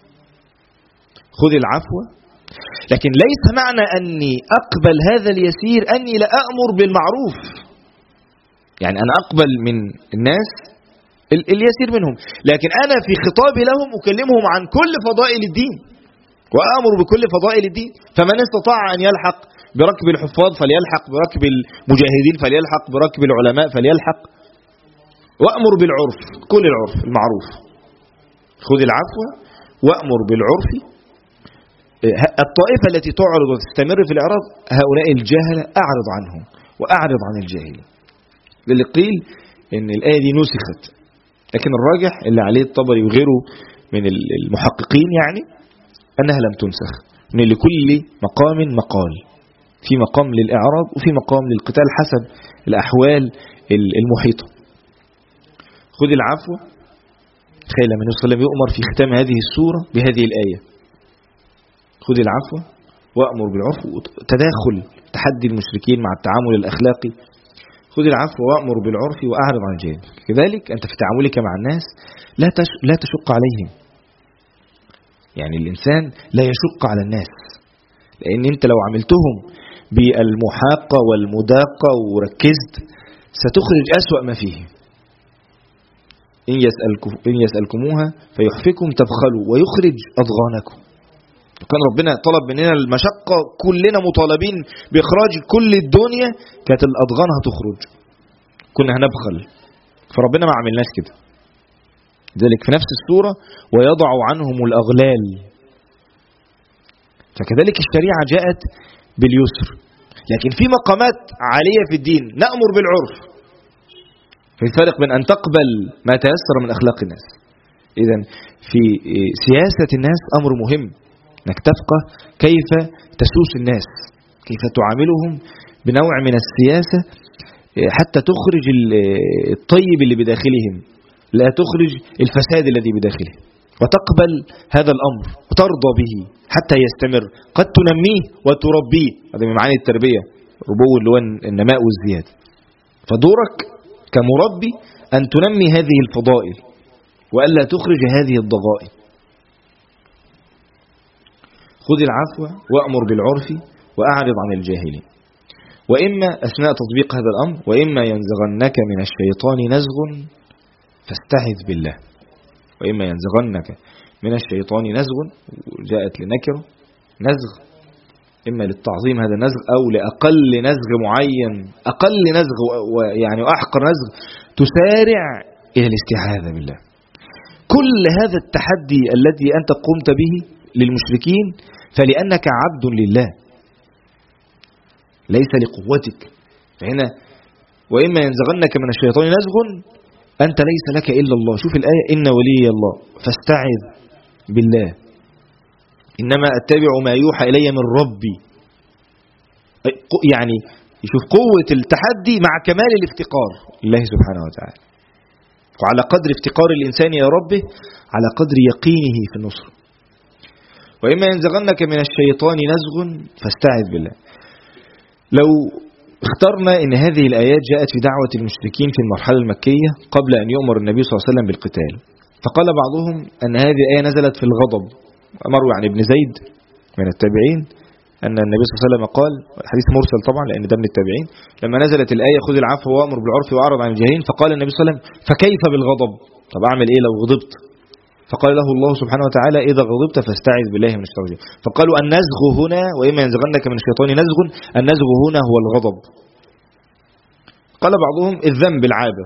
خذ العفو، لكن ليس معنى أني أقبل هذا اليسير أني لا أأمر بالمعروف. يعني أنا أقبل من الناس اليسير منهم، لكن أنا في خطابي لهم أكلمهم عن كل فضائل الدين وأأمر بكل فضائل الدين. فمن استطاع أن يلحق بركب الحفاظ فليلحق، بركب المجاهدين فليلحق، بركب العلماء فليلحق. وأمر بالعرف، كل العرف المعروف. خذ العفو وأمر بالعرف. الطائفة التي تعرض وتستمر في الإعراض هؤلاء الجاهلة أعرض عنهم وأعرض عن الجاهلين. اللي قيل إن الآية دي نسخت، لكن الراجح اللي عليه الطبري وغيره من المحققين يعني أنها لم تنسخ، إن لكل مقام مقال، في مقام للإعراض وفي مقام للقتال حسب الأحوال المحيطة. خذ العفو. تخيل لما النبي صلى الله عليه وسلم يؤمر في ختام هذه السورة بهذه الآية، خذ العفو وأمر بالعرف، تداخل تحدي المشركين مع التعامل الأخلاقي. خذ العفو وأمر بالعرف وأعرض عن الجاهلين. كذلك أنت في تعاملك مع الناس لا تشق عليهم، يعني الإنسان لا يشق على الناس، لأن أنت لو عملتهم بالمحاقة والمداقة وركزت ستخرج أسوأ ما فيه. إن يسألكموها فيحفكم تبخلوا ويخرج أضغانكم. كان ربنا طلب مننا المشقة، كلنا مطالبين بإخراج كل الدنيا، كانت الأضغان هتخرج، كنا هنبخل، فربنا ما عملناش كده. ذلك في نفس السورة ويضع عنهم الأغلال. فكذلك الشريعة جاءت باليسر، لكن في مقامات عالية في الدين نأمر بالعرف. في فرق بين أن تقبل ما تيسر من أخلاق الناس. إذن في سياسة الناس أمر مهم، أنك تفقه كيف تسوس الناس، كيف تعاملهم بنوع من السياسة حتى تخرج الطيب اللي بداخلهم، لا تخرج الفساد الذي بداخله، وتقبل هذا الأمر وترضى به حتى يستمر. قد تنميه وتربيه، هذا من معاني التربية، ربو اللي هو النماء والزيادة. فدورك كمربي أن تنمي هذه الفضائل وألا تخرج هذه الضغائن. خذ العفو وأمر بالعرف وأعرض عن الجاهلين. وإما أثناء تطبيق هذا الأمر وإما ينزغنك من الشيطان نزغ فاستعذ بالله. وإما ينزغنك من الشيطان نزغ، جاءت لنكره نزغ، إما للتعظيم هذا النزغ أو لأقل نزغ معين، أقل نزغ يعني أحقر نزغ تسارع إلى الاستعاذة بالله. كل هذا التحدي الذي أنت قمت به للمشركين فلأنك عبد لله ليس لقوتك. فهنا وإما ينزغنك من الشيطان نزغ، أنت ليس لك إلا الله. شوف الآية، إن ولي الله فاستعذ بالله، إنما أتبع ما يوحى إلي من ربي. يعني يشوف قوة التحدي مع كمال الافتقار لله سبحانه وتعالى، وعلى قدر افتقار الإنسان إلى ربه على قدر يقينه في النصر. وإما ينزغنك من الشيطان نزغ فاستعذ بالله. لو اخترنا ان هذه الآيات جاءت في دعوة المشركين في المرحلة المكية قبل أن يؤمر النبي صلى الله عليه وسلم بالقتال، فقال بعضهم أن هذه الآية نزلت في الغضب. مروي عن ابن زيد من التابعين أن النبي صلى الله عليه وسلم قال، الحديث مرسل طبعا لأن ده من التابعين، لما نزلت الآية خذ العفو وأمر بالعرف وأعرض عن الجاهلين، فقال النبي صلى الله عليه وسلم فكيف بالغضب؟ طب أعمل إيه لو غضبت؟ فقال له الله سبحانه وتعالى إذا غضبت فاستعذ بالله من الشيطان الرجيم. فقالوا النزغ هنا وإما ينزغنك من الشيطان نزغ، النزغ هنا هو الغضب. قال بعضهم الذنب العابر.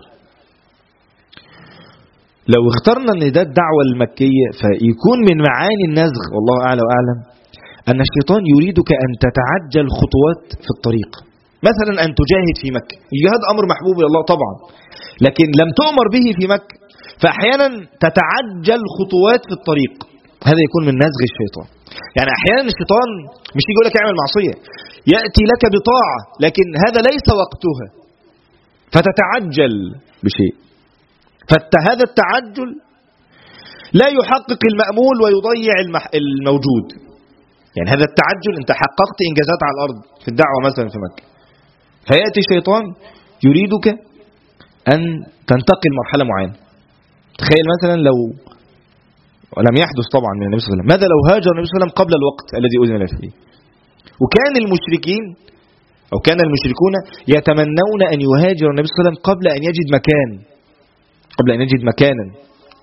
لو اخترنا ان ده الدعوة المكية فيكون من معاني النزغ والله أعلى وأعلم أن الشيطان يريدك أن تتعجل خطوات في الطريق. مثلا أن تجاهد في مكة، الجهاد أمر محبوب إلى الله طبعا، لكن لم تؤمر به في مكة، فأحيانا تتعجل خطوات في الطريق، هذا يكون من نزغ الشيطان. يعني أحيانا الشيطان مش يقول لك اعمل معصية، يأتي لك بطاعة لكن هذا ليس وقتها فتتعجل بشيء، فهذا التعجل لا يحقق المأمول ويضيع الموجود. يعني هذا التعجل انت حققت إنجازات على الأرض في الدعوة مثلا في مكة، فيأتي الشيطان يريدك أن تنتقل مرحلة معينة. تخيل مثلا لو، ولم يحدث طبعا من النبي صلى الله عليه وسلم، ماذا لو هاجر النبي صلى الله عليه وسلم قبل الوقت الذي أذن له فيه؟ وكان المشركين أو كان المشركون يتمنون أن يهاجر النبي صلى الله عليه وسلم قبل أن يجد مكانا،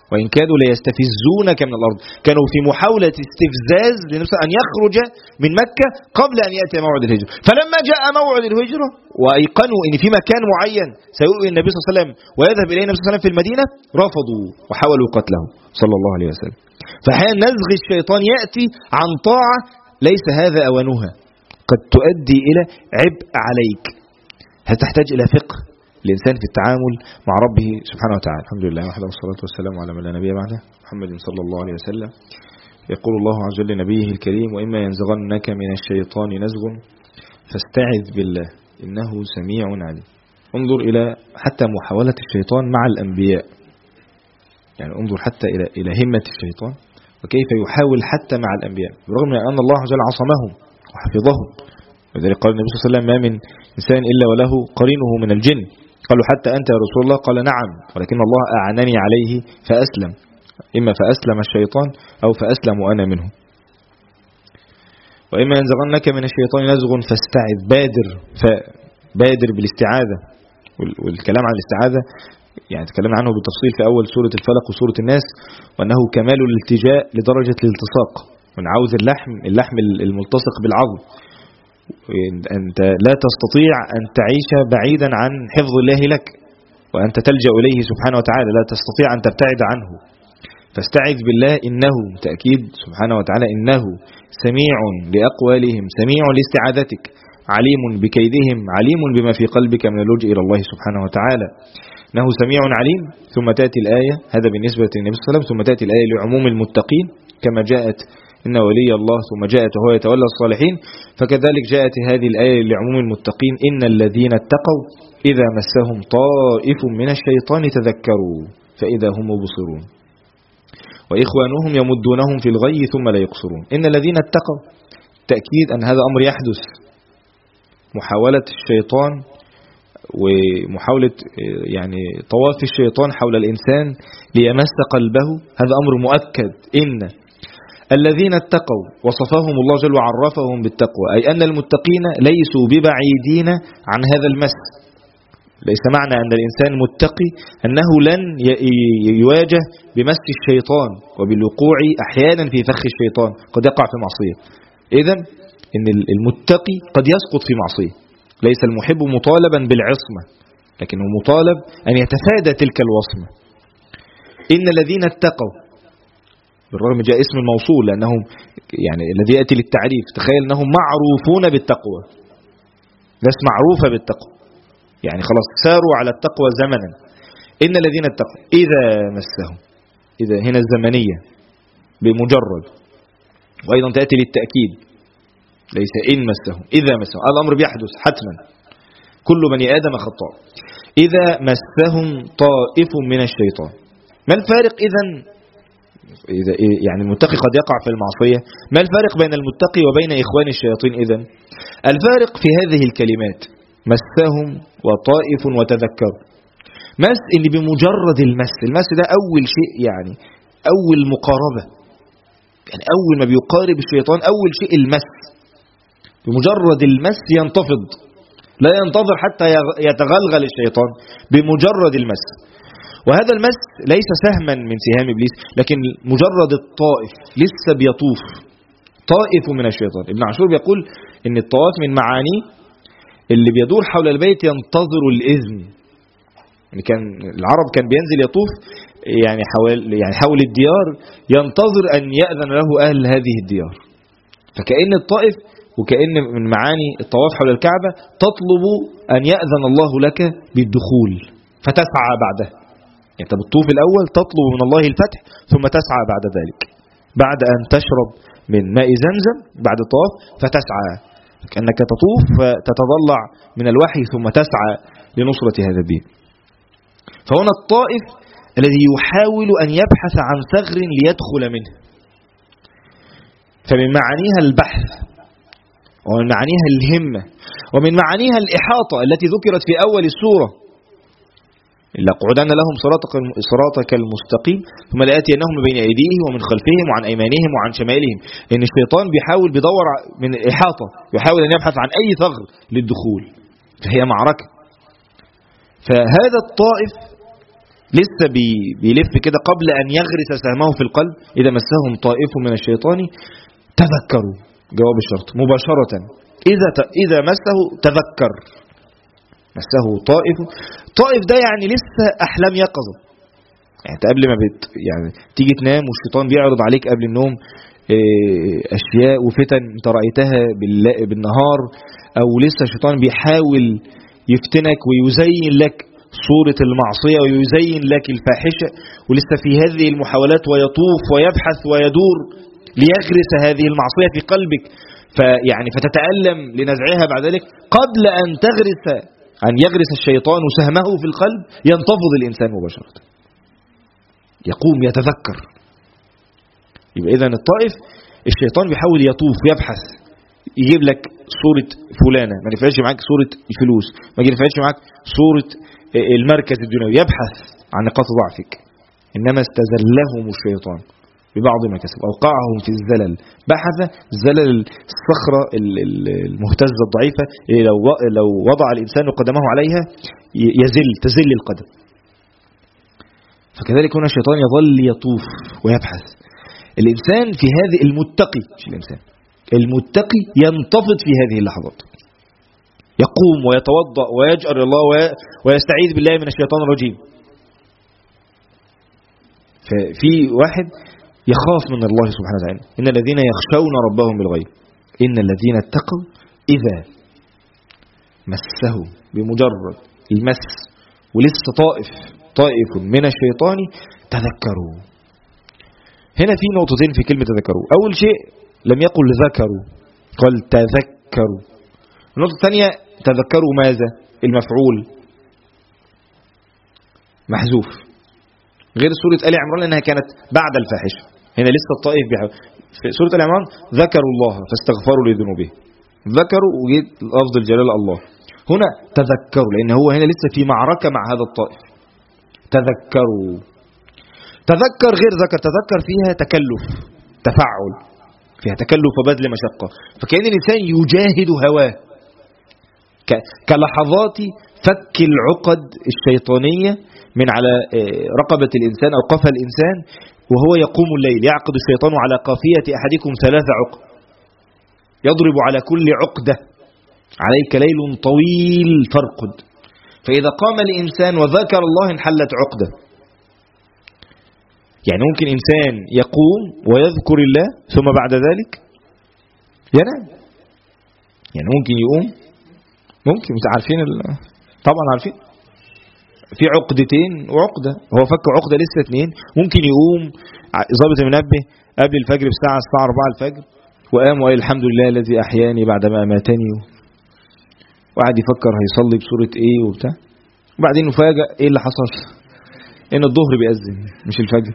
وإن كادوا ليستفزونك من الأرض. كانوا في محاولة استفزاز لنفسه أن يخرج من مكة قبل أن يأتي موعد الهجرة. فلما جاء موعد الهجرة وأيقنوا أن في مكان معين سيؤوي النبي صلى الله عليه وسلم ويذهب إليه النبي صلى الله عليه وسلم في المدينة، رفضوا وحاولوا قتله صلى الله عليه وسلم. فأحيانا نزغ الشيطان يأتي عن طاعة ليس هذا أوانها، قد تؤدي إلى عبء عليك. هتحتاج إلى فقه الإنسان في التعامل مع ربه سبحانه وتعالى. الحمد لله وحده والصلاة والسلام على من لا نبي بعده، محمد صلى الله عليه وسلم. يقول الله عز وجل لنبيه الكريم: وإما ينزغنك من الشيطان نزغ فاستعذ بالله إنه سميع عليم. انظر إلى حتى محاولة الشيطان مع الأنبياء، يعني انظر حتى إلى همة الشيطان وكيف يحاول حتى مع الأنبياء، برغم أن الله عز وجل عصمهم وحفظهم. ولذلك قال النبي صلى الله عليه وسلم: ما من إنسان إلا وله قرينه من الجن. قالوا: حتى أنت يا رسول الله؟ قال: نعم، ولكن الله أعنني عليه فأسلم، إما فأسلم الشيطان أو فأسلم أنا منه. وإما ينزغنك من الشيطان نزغ فاستعذ، بادر بالاستعاذة. والكلام عن الاستعاذة يعني تكلمنا عنه بالتفصيل في أول سورة الفلق وسورة الناس، وأنه كمال الالتجاء لدرجة الالتصاق، من عاوز اللحم الملتصق بالعظم. أنت لا تستطيع أن تعيش بعيدا عن حفظ الله لك، وأنت تلجأ إليه سبحانه وتعالى، لا تستطيع أن تبتعد عنه. فاستعذ بالله، إنه تأكيد سبحانه وتعالى، إنه سميع لأقوالهم سميع لاستعاذتك عليم بكيدهم عليم بما في قلبك من اللجوء إلى الله سبحانه وتعالى. إنه سميع عليم. ثم تأتي الآية، هذا بالنسبة للنبي صلى الله عليه وسلم، ثم تأتي الآية لعموم المتقين كما جاءت إن ولي الله، ثم جاءت وهو يتولى الصالحين. فكذلك جاءت هذه الآية لعموم المتقين: إن الذين اتقوا إذا مسهم طائف من الشيطان تذكروا فإذا هم مبصرون وإخوانهم يمدونهم في الغي ثم لا يقصرون. إن الذين اتقوا، تأكيد أن هذا أمر يحدث. محاولة الشيطان ومحاولة يعني طواف الشيطان حول الإنسان ليمس قلبه، هذا أمر مؤكد. إن الذين اتقوا وصفهم الله جل وعرفهم بالتقوى، أي أن المتقين ليسوا ببعيدين عن هذا المس. ليس معنى أن الإنسان متقي أنه لن يواجه بمس الشيطان وبالوقوع أحيانا في فخ الشيطان، قد يقع في معصية. إذن إن المتقي قد يسقط في معصية. ليس المحب مطالبا بالعصمة، لكنه مطالب أن يتفادى تلك الوصمة. إن الذين اتقوا، بالرغم جاء اسم الموصول لأنهم يعني الذي يأتي للتعريف، تخيل أنهم معروفون بالتقوى، ناس معروفة بالتقوى، يعني خلاص ساروا على التقوى زمنا. إن الذين اتقوا إذا مسهم، إذا هنا الزمنية بمجرد، وأيضا تأتي للتأكيد، ليس إن مسهم، إذا مسهم، هذا الأمر بيحدث حتما، كل بني آدم خطاء. إذا مسهم طائف من الشيطان. ما الفارق إذن؟ إذا يعني المتقي قد يقع في المعصية، ما الفارق بين المتقي وبين إخوان الشياطين إذن؟ الفارق في هذه الكلمات: مسهم وطائف وتذكر. مس اللي بمجرد المس ده أول شيء، يعني أول مقاربة، يعني أول ما بيقارب الشيطان أول شيء المس. بمجرد المس ينتفض، لا ينتظر حتى يتغلغل الشيطان، بمجرد المس. وهذا المس ليس سهما من سهام إبليس، لكن مجرد الطائف لسه بيطوف، طائف من الشيطان. ابن عاشور بيقول إن الطواف من معانيه اللي بيدور حول البيت ينتظر الإذن. يعني كان العرب كان بينزل يطوف يعني حول الديار، ينتظر أن يأذن له أهل هذه الديار. فكأن الطائف وكأن من معاني الطواف حول الكعبة تطلب أن يأذن الله لك بالدخول فتسعى بعده. يعني أنت بالطوف الأول تطلب من الله الفتح، ثم تسعى بعد ذلك، بعد أن تشرب من ماء زمزم بعد الطواف فتسعى، كأنك تطوف فتتضلع من الوحي ثم تسعى لنصرة هذا الدين. فهنا الطائف الذي يحاول أن يبحث عن ثغر ليدخل منه. فمن معانيها البحث، ومن معانيها الهمة، ومن معانيها الإحاطة التي ذكرت في أول السورة: لأقعدن لهم صراطك المستقيم ثم لآتينهم من بين أيديهم ومن خلفهم وعن أيمانهم وعن شمالهم. إن الشيطان بيدور من الإحاطة، يحاول أن يبحث عن أي ثغر للدخول، فهي معركة. فهذا الطائف لسه بيلف كده قبل أن يغرس سهمه في القلب، إذا مسهم طائف من الشيطان تذكروا، جواب الشرط مباشرة، إذا مسه تذكر، مسه طائف ده يعني لسه أحلام يقظة، يعني قبل ما يعني تيجي تنام والشيطان بيعرض عليك قبل النوم أشياء وفتن أنت رأيتها بالنهار، أو لسه الشيطان بيحاول يفتنك ويزين لك صورة المعصية ويزين لك الفاحشة، ولسه في هذه المحاولات ويطوف ويبحث ويدور ليغرس هذه المعصية في قلبك، فتتألم لنزعها بعد ذلك. قبل أن يغرس الشيطان سهمه في القلب ينتفض الإنسان مباشرة، يقوم يتذكر. يبقى إذن الطائف الشيطان بيحاول يطوف ويبحث، يجيب لك صورة فلانة، ما ينفعش معاك صورة الفلوس، ما ينفعش معاك صورة المركز الدنيوي، يبحث عن نقاط ضعفك. إنما استزلهم الشيطان ببعض ما كسب، أوقعهم في الزلل. بحث زلل الصخرة المهتزة الضعيفة، لو وضع الإنسان قدمه عليها تزل القدم. فكذلك هنا الشيطان يظل يطوف ويبحث. الإنسان في هذه المتقي، مش الإنسان المتقي، ينتفض في هذه اللحظات، يقوم ويتوضأ ويجأر الله ويستعيذ بالله من الشيطان الرجيم. ففي واحد يخاف من الله سبحانه وتعالى، إن الذين يخشون ربهم بالغيب، إن الذين اتقوا إذا مسه، بمجرد المس ولسه طائف من الشيطان تذكروا. هنا في نقطتين في كلمة تذكروا. أول شيء لم يقل ذكروا، قال تذكروا. النقطة الثانية تذكروا ماذا؟ المفعول محذوف، غير سورة آل عمران لأنها كانت بعد الفاحشة. هنا لسه الطائف في سورة آل عمران ذكروا الله فاستغفروا لذنوبهم، ذكروا وجيت لفظ الجلال الله. هنا تذكروا لأن هو هنا لسه في معركة مع هذا الطائف. تذكروا، تذكر غير ذكر، تذكر فيها تكلف، تفعل، فيها تكلف وبذل مشقة. فكأن الإنسان يجاهد هواه، كلحظات فك العقد الشيطانية من على رقبة الإنسان أو قفا الإنسان وهو يقوم الليل. يعقد الشيطان على قافية أحدكم 3 عقد، يضرب على كل عقدة عليك ليل طويل فارقد. فإذا قام الإنسان وذكر الله انحلت عقدة. يعني ممكن إنسان يقوم ويذكر الله ثم بعد ذلك ينام. يعني ممكن يقوم، ممكن مش عارفين طبعا عارفين في عقدتين وعقدة، هو فك عقدة لسه 2. ممكن يقوم ضابط المنبه قبل الفجر بساعة، الساعة 4 الفجر، وقام وقال الحمد لله الذي أحياني بعدما أماتني، وقعد يفكر هيصلي بسورة ايه وبتاع، وبعدين مفاجأ ايه اللي حصل؟ ان الظهر بيأذن مش الفجر.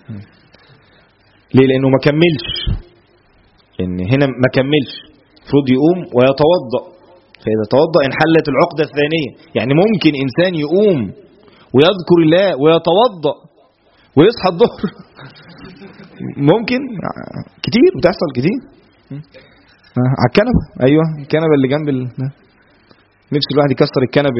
ليه؟ لانه ما كملش، ان هنا ما كملش، المفروض يقوم ويتوضأ، فإذا توضأ انحلت العقدة الثانية. يعني ممكن إنسان يقوم ويذكر الله ويتوضأ ويصحى الظهر ممكن كتير، بتحصل كتير على الكنبة. أيوة الكنبة اللي جنب نفس الواحد يكسر الكنبة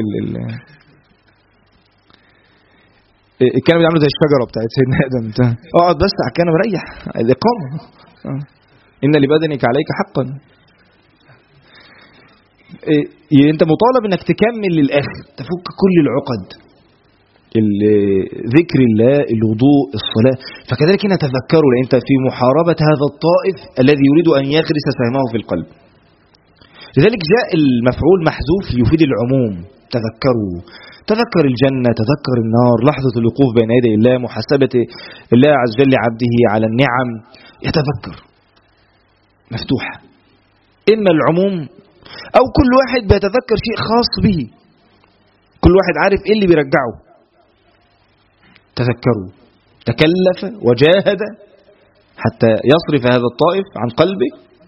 الكنبة اللي عامله زي الشجرة بتاعت سيدنا آدم. اقعد بس على الكنبة، ريح، الإقامة. إن لبدنك عليك حقا. انت مطالب انك تكمل للاخر، تفك كل العقد، ذكر الله، الوضوء، الصلاة. فكذلك هنا تذكروا، لأن انت في محاربة هذا الطائف الذي يريد ان يغرس سهمه في القلب. لذلك جاء المفعول محذوف يفيد العموم. تذكروا، تذكر الجنة، تذكر النار، لحظة الوقوف بين يدي الله، محاسبة الله عز وجل عبده على النعم. يتذكر مفتوحة، إما العموم أو كل واحد بيتذكر شيء خاص به، كل واحد عارف إيه اللي بيرجعه. تذكروا، تكلف وجاهد حتى يصرف هذا الطائف عن قلبه،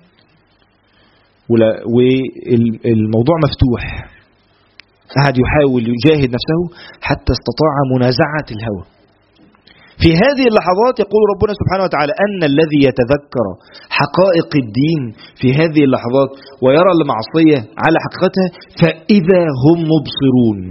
والموضوع مفتوح. قاعد يحاول يجاهد نفسه حتى استطاع منازعة الهوى. في هذه اللحظات يقول ربنا سبحانه وتعالى أن الذي يتذكر حقائق الدين في هذه اللحظات ويرى المعصية على حقيقتها فإذا هم مبصرون.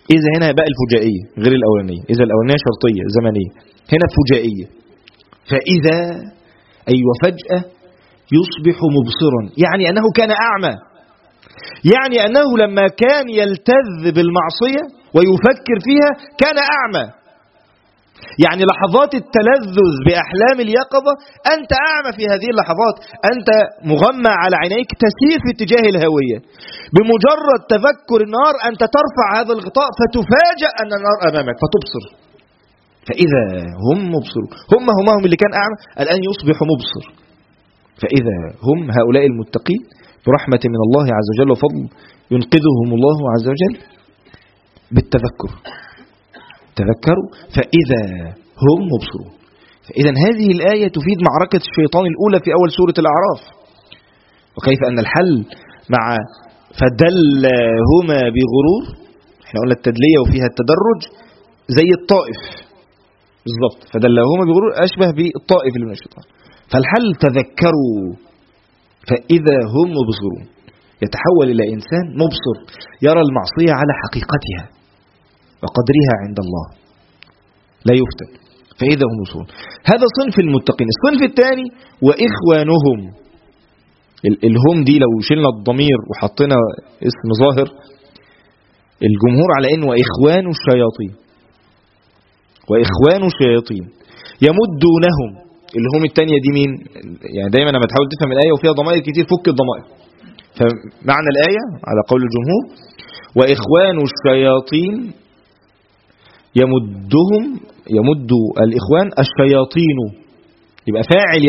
إذا هنا بقى الفجائية غير الأولانية. إذا الأولانية شرطية زمنية، هنا فجائية. فإذا أي وفجأة يصبح مبصرا، يعني أنه كان أعمى، يعني أنه لما كان يلتذ بالمعصية ويفكر فيها كان أعمى. يعني لحظات التلذذ بأحلام اليقظة أنت أعمى في هذه اللحظات، أنت مغمى على عينيك تسير في اتجاه الهوية. بمجرد تذكر النار أنت ترفع هذا الغطاء فتفاجأ أن النار أمامك فتبصر. فإذا هم مبصرون، هم اللي كان أعمى الآن يصبح مبصر. فإذا هم هؤلاء المتقين برحمة من الله عز وجل وفضل ينقذهم الله عز وجل بالتذكر. تذكروا فإذا هم مبصرون. فإذا هذه الآية تفيد معركة الشيطان الأولى في أول سورة الأعراف، وكيف أن الحل مع فدلهما بغرور. احنا قلنا التدلية وفيها التدرج زي الطائف بالضبط، فدلهما بغرور أشبه بالطائف اللي من الشيطان. فالحل تذكروا فإذا هم مبصرون، يتحول إلى إنسان مبصر يرى المعصية على حقيقتها وقدرها عند الله لا يفتن. فإذا هم مبصرون. هذا صنف المتقين. الصنف الثاني وإخوانهم. الهم دي لو شلنا الضمير وحطينا اسم ظاهر الجمهور على إنه وإخوان الشياطين. وإخوان الشياطين يمدونهم. الهم الثانية دي مين؟ يعني دايما لما تحاول تفهم الآية وفيها ضمائر كتير فك الضمائر. فمعنى الآية على قول الجمهور وإخوان الشياطين يمدهم، يمد الإخوان الشياطين، يبقى فاعل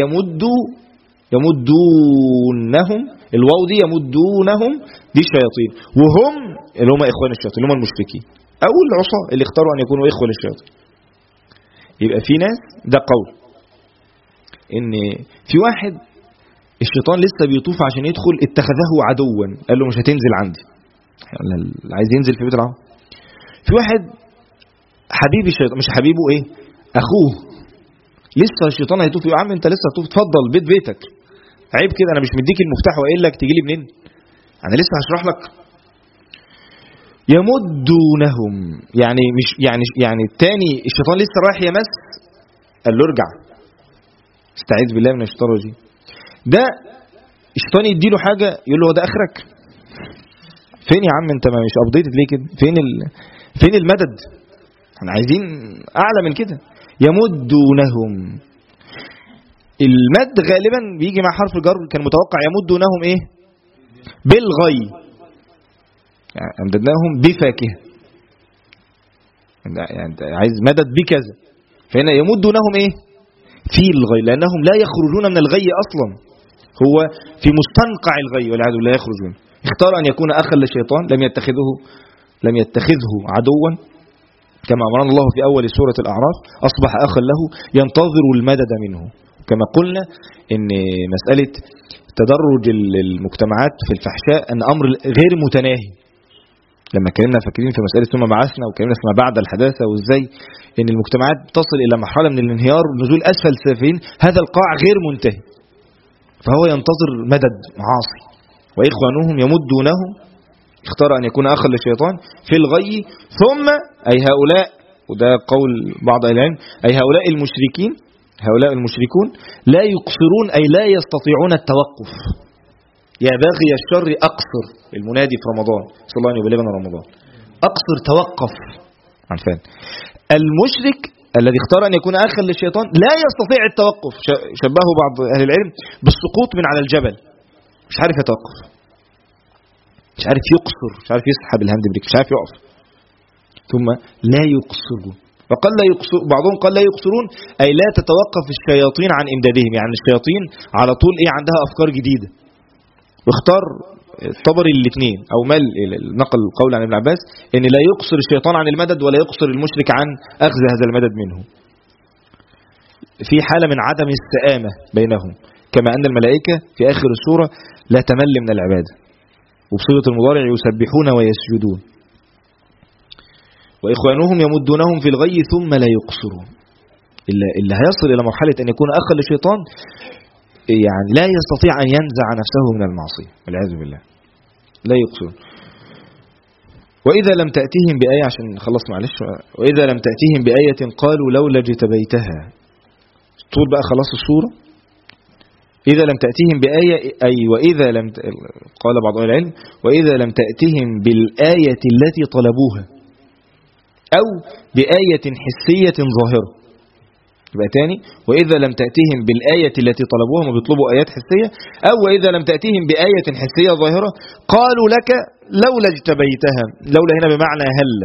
يمدونهم، الواو دي يمدونهم دي الشياطين، وهم اللي هم إخوان الشياطين اللي هم المشركين أو العصاة اللي اختاروا أن يكونوا إخوة للشياطين. يبقى في ناس ده قول إن في واحد الشيطان لسه بيطوف عشان يدخل اتخذه عدوا، قال له مش هتنزل عندي، عايز ينزل في بيت العدو. في واحد حبيب الشيطان، مش حبيبه ايه، اخوه، لسه الشيطان هيطوف، يا عم انت لسه هتطوف، اتفضل بيتك، عيب كده، انا مش مديك المفتاح وقايل لك تجي لي منين، انا لسه هشرح لك. يمدونهم يعني مش يعني الثاني الشيطان لسه رايح يمس، قال له ارجع استعيذ بالله من الشيطان الرجيم. ده الشيطان يديله حاجه يقول له هو ده اخرك، فين يا عم انت ما مش ابديتد ليه كده، فين المدد، احنا عايزين اعلى من كده. يمدونهم، المد غالبا بيجي مع حرف الجر، كان متوقع يمدونهم ايه بالغي، يعني امددناهم بفاكهه، يعني انت عايز مدد بكذا، فهنا يمدونهم ايه في الغي، لانهم لا يخرجون من الغي اصلا، هو في مستنقع الغي والعياذ بالله يخرجون. اختار ان يكون اخا للشيطان، لم يتخذه عدوا كما أمرنا الله في أول سورة الأعراف، أصبح أخا له ينتظر المدد منه. كما قلنا إن مسألة تدرج المجتمعات في الفحشاء أن أمر غير متناهي، لما كنا فاكرين في مسألة ثم بعثنا وكنا فيما بعد الحداثة وإزاي إن المجتمعات تصل إلى مرحلة من الانهيار ونزول أسفل سافلين، هذا القاع غير منتهي، فهو ينتظر مدد معاصي. وإخوانهم يمدونهم، اختار أن يكون أخا للشيطان في الغي، ثم أي هؤلاء، وده قول بعض أهل العلم، أي هؤلاء المشركين، هؤلاء المشركون لا يقصرون أي لا يستطيعون التوقف. يا باغي الشر أقصر، المنادي في رمضان صلى الله عليه وسلم رمضان، أقصر توقف عن فعل. المشرك الذي اختار أن يكون أخا للشيطان لا يستطيع التوقف، شبهه بعض أهل العلم بالسقوط من على الجبل، مش عارف يتوقف، مش عارف يقصر، مش عارف يسحب الهاند بريك، مش عارف يقف. ثم لا يقصرون، وقال لا يقصر، بعضهم قال لا يقصرون أي لا تتوقف الشياطين عن إمدادهم، يعني الشياطين على طول إيه عندها أفكار جديدة. واختار الطبري الاثنين أو مال نقل القول عن ابن عباس إن لا يقصر الشيطان عن المدد ولا يقصر المشرك عن أخذ هذا المدد منه، في حالة من عدم السآمة بينهم، كما أن الملائكة في آخر السورة لا تمل من العبادة، وبصيغة المضارع يسبحون ويسجدون. وإخوانهم يمدونهم في الغي ثم لا يقصرون، اللي هيصل إلى مرحلة أن يكون أخا للشيطان يعني لا يستطيع أن ينزع نفسه من المعصية والعياذ بالله، لا يقصرون. وإذا لم تأتيهم بآية، عشان نخلص معلش، وإذا لم تأتيهم بآية قالوا لولا اجتبيتها. طول بقى خلاص السورة. إذا لم تأتيهم بآية، أي وإذا لم قال بعض أهل العلم وإذا لم تأتيهم بالآية التي طلبوها، أو بآية حسية ظاهرة. يبقى تاني، وإذا لم تأتيهم بالآية التي طلبوها، ما بيطلبوا آيات حسية، أو وإذا لم تأتيهم بآية حسية ظاهرة قالوا لك لولا اجتبيتها. لولا هنا بمعنى هلا،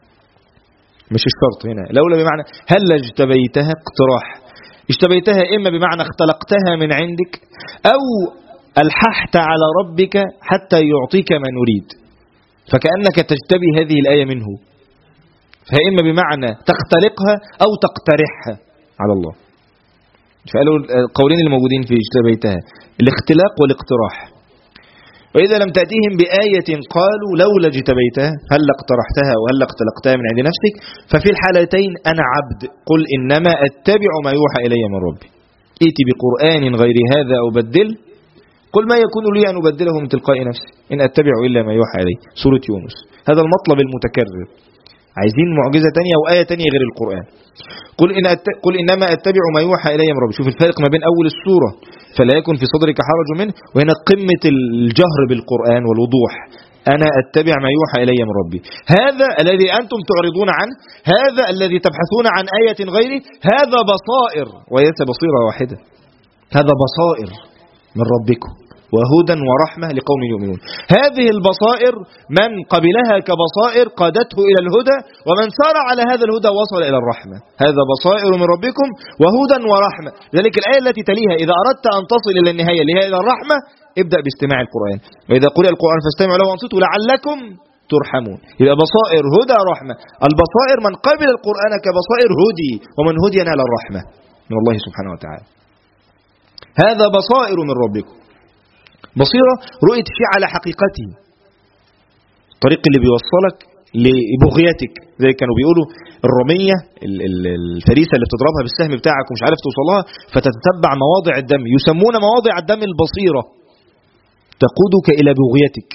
مش الشرط هنا. لولا بمعنى هلا اجتبيتها، اقتراح. اجتبيتها إما بمعنى اختلقتها من عندك، أو ألححت على ربك حتى يعطيك ما نريد، فكأنك تجتبي هذه الآية منه. فإما بمعنى تختلقها أو تقترحها على الله. فقالوا القولين الموجودين في اجتبيتها، الاختلاق والاقتراح. وإذا لم تأتيهم بآية قالوا لولا اجتبيتها، هل اقترحتها وهل اختلقتها من عند نفسك. ففي الحالتين أنا عبد، قل إنما أتبع ما يوحى إلي من ربي. ائت بقرآن غير هذا أو بدل، قل ما يكون لي أن أبدله من تلقاء نفسي إن أتبع إلا ما يوحى إلي. سورة يونس. هذا المطلب المتكرر. عايزين معجزة تانية وآية تانية غير القرآن. قل إنما أتبع ما يوحى إلي من ربي. شوف الفرق ما بين أول السورة فلا يكن في صدرك حرج منه، وهنا قمة الجهر بالقرآن والوضوح. أنا أتبع ما يوحى إلي من ربي. هذا الذي أنتم تعرضون عنه، هذا الذي تبحثون عن آية غيره، هذا بصائر، وليس بصيرة واحدة. هذا بصائر من ربكم وهدى ورحمة لقوم يؤمنون. هذه البصائر من قبلها كبصائر قادته إلى الهدى، ومن سار على هذا الهدى وصل إلى الرحمة. هذا بصائر من ربكم وهدى ورحمة. لذلك الآية التي تليها إذا أردت أن تصل إلى النهاية اللي هي إلى الرحمة، ابدأ باستماع القرآن. وإذا قرئ القرآن فاستمعوا له وانصتوا لعلكم ترحمون. يبقى بصائر هدى رحمة. البصائر من قبل القرآن كبصائر هدي، ومن هدي نال الرحمة من الله سبحانه وتعالى. هذا بصائر من ربكم. بصيرة رؤية الشيء على حقيقته، الطريق اللي بيوصلك لبغيتك. زي كانوا بيقولوا الرمية، الفريسة اللي بتضربها بالسهم بتاعك ومش عارف توصلها، فتتتبع مواضع الدم، يسمون مواضع الدم البصيرة، تقودك إلى بغيتك.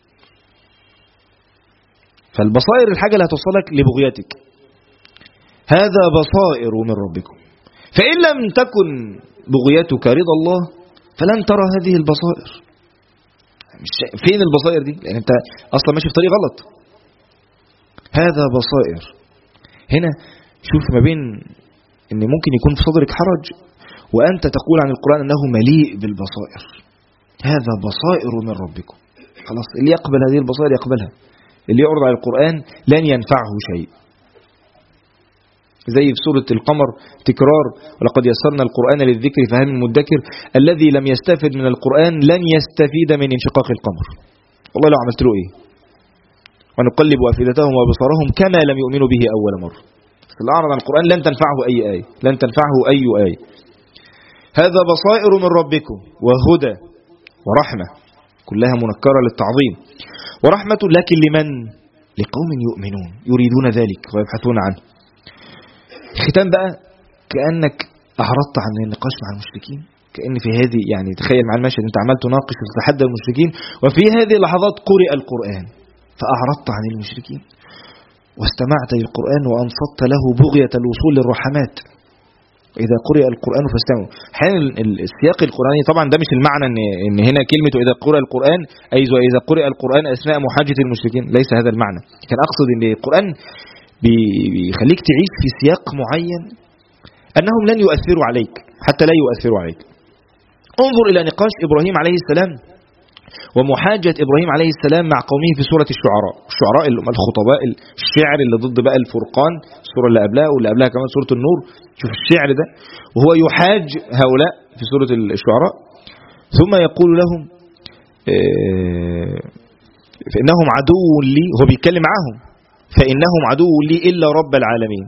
فالبصائر الحاجة اللي هتوصلك لبغيتك. هذا بصائر من ربكم، فإن لم تكن بغيتك رضا الله فلن ترى هذه البصائر. فين البصائر دي؟ لأن أنت أصلا ماشي في طريق غلط. هذا بصائر. هنا شوف ما بين إن ممكن يكون في صدرك حرج وأنت تقول عن القرآن أنه مليء بالبصائر. هذا بصائر من ربكم. خلاص، اللي يقبل هذه البصائر يقبلها. اللي يعرض على القرآن لن ينفعه شيء. زي في سورة القمر تكرار، ولقد يسرنا القرآن للذكر فهل من مدكر. الذي لم يستفد من القرآن لن يستفيد من انشقاق القمر. والله لو عملت له ايه. ونقلب أفئدتهم وأبصارهم كما لم يؤمنوا به أول مرة. اللي أعرض عن القرآن لن تنفعه أي آية، لن تنفعه أي آية. هذا بصائر من ربكم وهدى ورحمة، كلها منكرة للتعظيم. ورحمة لكن لمن؟ لقوم يؤمنون يريدون ذلك ويبحثون عنه. الختام بقى كأنك أعرضت عن النقاش مع المشركين. كأن في هذه، يعني تخيل مع المشهد أنت عمال تناقش وتتحدى المشركين، وفي هذه اللحظات قرئ القرآن فأعرضت عن المشركين واستمعت للقرآن وأنصت له بغية الوصول للرحمات. إذا قرئ القرآن فاستمعوا. حين السياق القرآني طبعا ده مش المعنى إن هنا كلمة إذا قرئ القرآن أي إذا قرئ القرآن أثناء محاجة المشركين، ليس هذا المعنى. كان أقصد إن القرآن بيخليك تعيش في سياق معين أنهم لن يؤثروا عليك حتى لا يؤثروا عليك. انظر إلى نقاش إبراهيم عليه السلام ومحاجة إبراهيم عليه السلام مع قومه في سورة الشعراء. الشعراء الخطباء، الشعر اللي ضد بقى الفرقان، السورة اللي قبلها واللي قبلها كمان سورة النور. شوف الشعر ده وهو يحاج هؤلاء في سورة الشعراء. ثم يقول لهم فإنهم عدو لي، هو بيتكلم معهم، فإنهم عدو لي إلا رب العالمين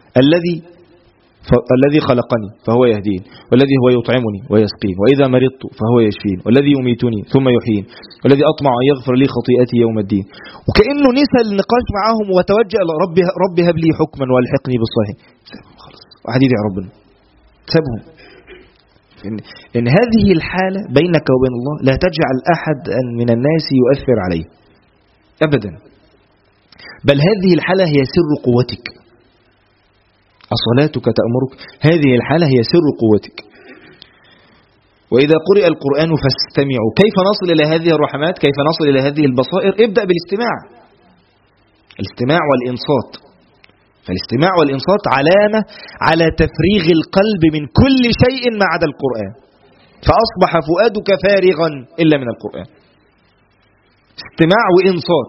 الذي خلقني فهو يهدين، والذي هو يطعمني ويسقين، وإذا مرضت فهو يشفين، والذي يميتني ثم يحيين، والذي أطمع أن يغفر لي خطيئتي يوم الدين. وكأنه نسى النقاش معهم وتوجه إلى ربي هب لي حكما والحقني بالصالحين. خلاص، واحد يدعي ربنا، سابهم. إن هذه الحالة بينك وبين الله لا تجعل أحد من الناس يؤثر عليه أبدا. بل هذه الحالة هي سر قوتك. أصلاتك تأمرك، هذه الحالة هي سر قوتك. وإذا قرئ القرآن فاستمعوا. كيف نصل إلى هذه الرحمات؟ كيف نصل إلى هذه البصائر؟ ابدأ بالاستماع، الاستماع والإنصات. فالاستماع والإنصات علامة على تفريغ القلب من كل شيء ما عدا القرآن، فأصبح فؤادك فارغا إلا من القرآن. استماع وإنصات،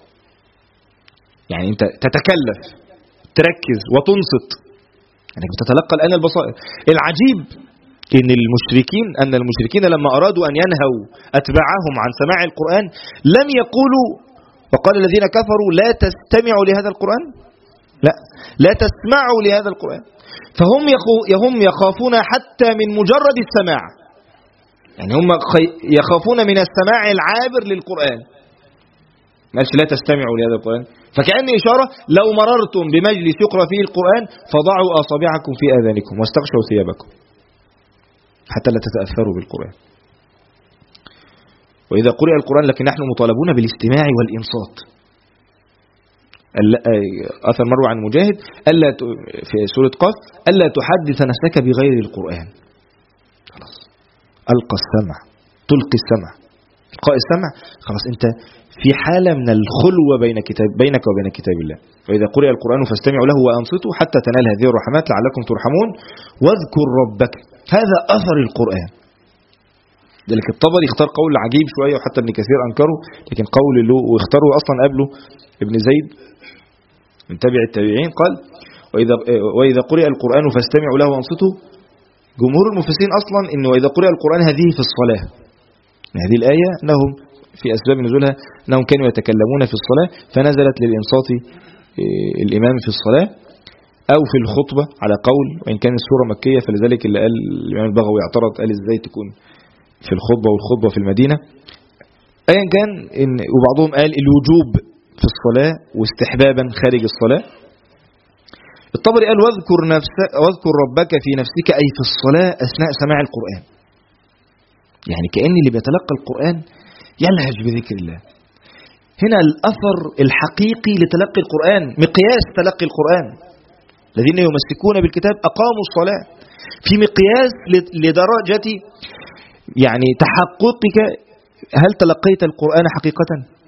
يعني أنت تتكلف، تركز وتنصت، أنك بتتلقى الآن البصائر. العجيب أن المشركين لما أرادوا أن ينهوا أتباعهم عن سماع القرآن لم يقولوا وقال الذين كفروا لا تستمعوا لهذا القرآن، لا تسمعوا لهذا القرآن. فهم يخافون حتى من مجرد السماع، يعني هم يخافون من السماع العابر للقرآن، ماشي لا تستمعوا لهذا القرآن. فكأن إشارة لو مررتم بمجلس يقرأ فيه القرآن فضعوا أصابعكم في آذانكم واستغشوا ثيابكم حتى لا تتأثروا بالقرآن. وإذا قرئ القرآن لكن نحن مطالبون بالاستماع والإنصات. أثر مروي عن مجاهد في سورة قاف ألا تحدث نفسك بغير القرآن. خلاص ألقى السمع، تلقي السمع، إلقاء السمع، خلاص أنت في حالة من الخلوة بينك وبين كتاب الله. وإذا قرئ القرآن فاستمعوا له وأنصتوا حتى تنال هذه الرحمات لعلكم ترحمون واذكر ربك. هذا أثر القرآن. ذلك الطبري اختار قول عجيب شوية وحتى ابن كثير أنكره، لكن قول له واختاره أصلا قبله ابن زيد من تابع التابعين قال وإذا قرئ القرآن فاستمعوا له وأنصتوا. جمهور المفسرين أصلا إنه وإذا قرئ القرآن هذه في الصلاة، هذه الآية أنهم في أسباب نزولها أنهم كانوا يتكلمون في الصلاة فنزلت للإنصات الإمام في الصلاة أو في الخطبة على قول، وإن كان السورة مكية فلذلك اللي قال الإمام البغوي اعترض قال إزاي تكون في الخطبة والخطبة في المدينة. أيا كان وبعضهم قال الوجوب في الصلاة واستحبابا خارج الصلاة. الطبري قال واذكر ربك في نفسك أي في الصلاة أثناء سماع القرآن، يعني كأن اللي بيتلقى القرآن يلهج بذكر الله. هنا الأثر الحقيقي لتلقي القرآن، مقياس تلقي القرآن. الذين يمسكون بالكتاب أقاموا الصلاة، في مقياس لدرجة يعني تحققك هل تلقيت القرآن حقيقة؟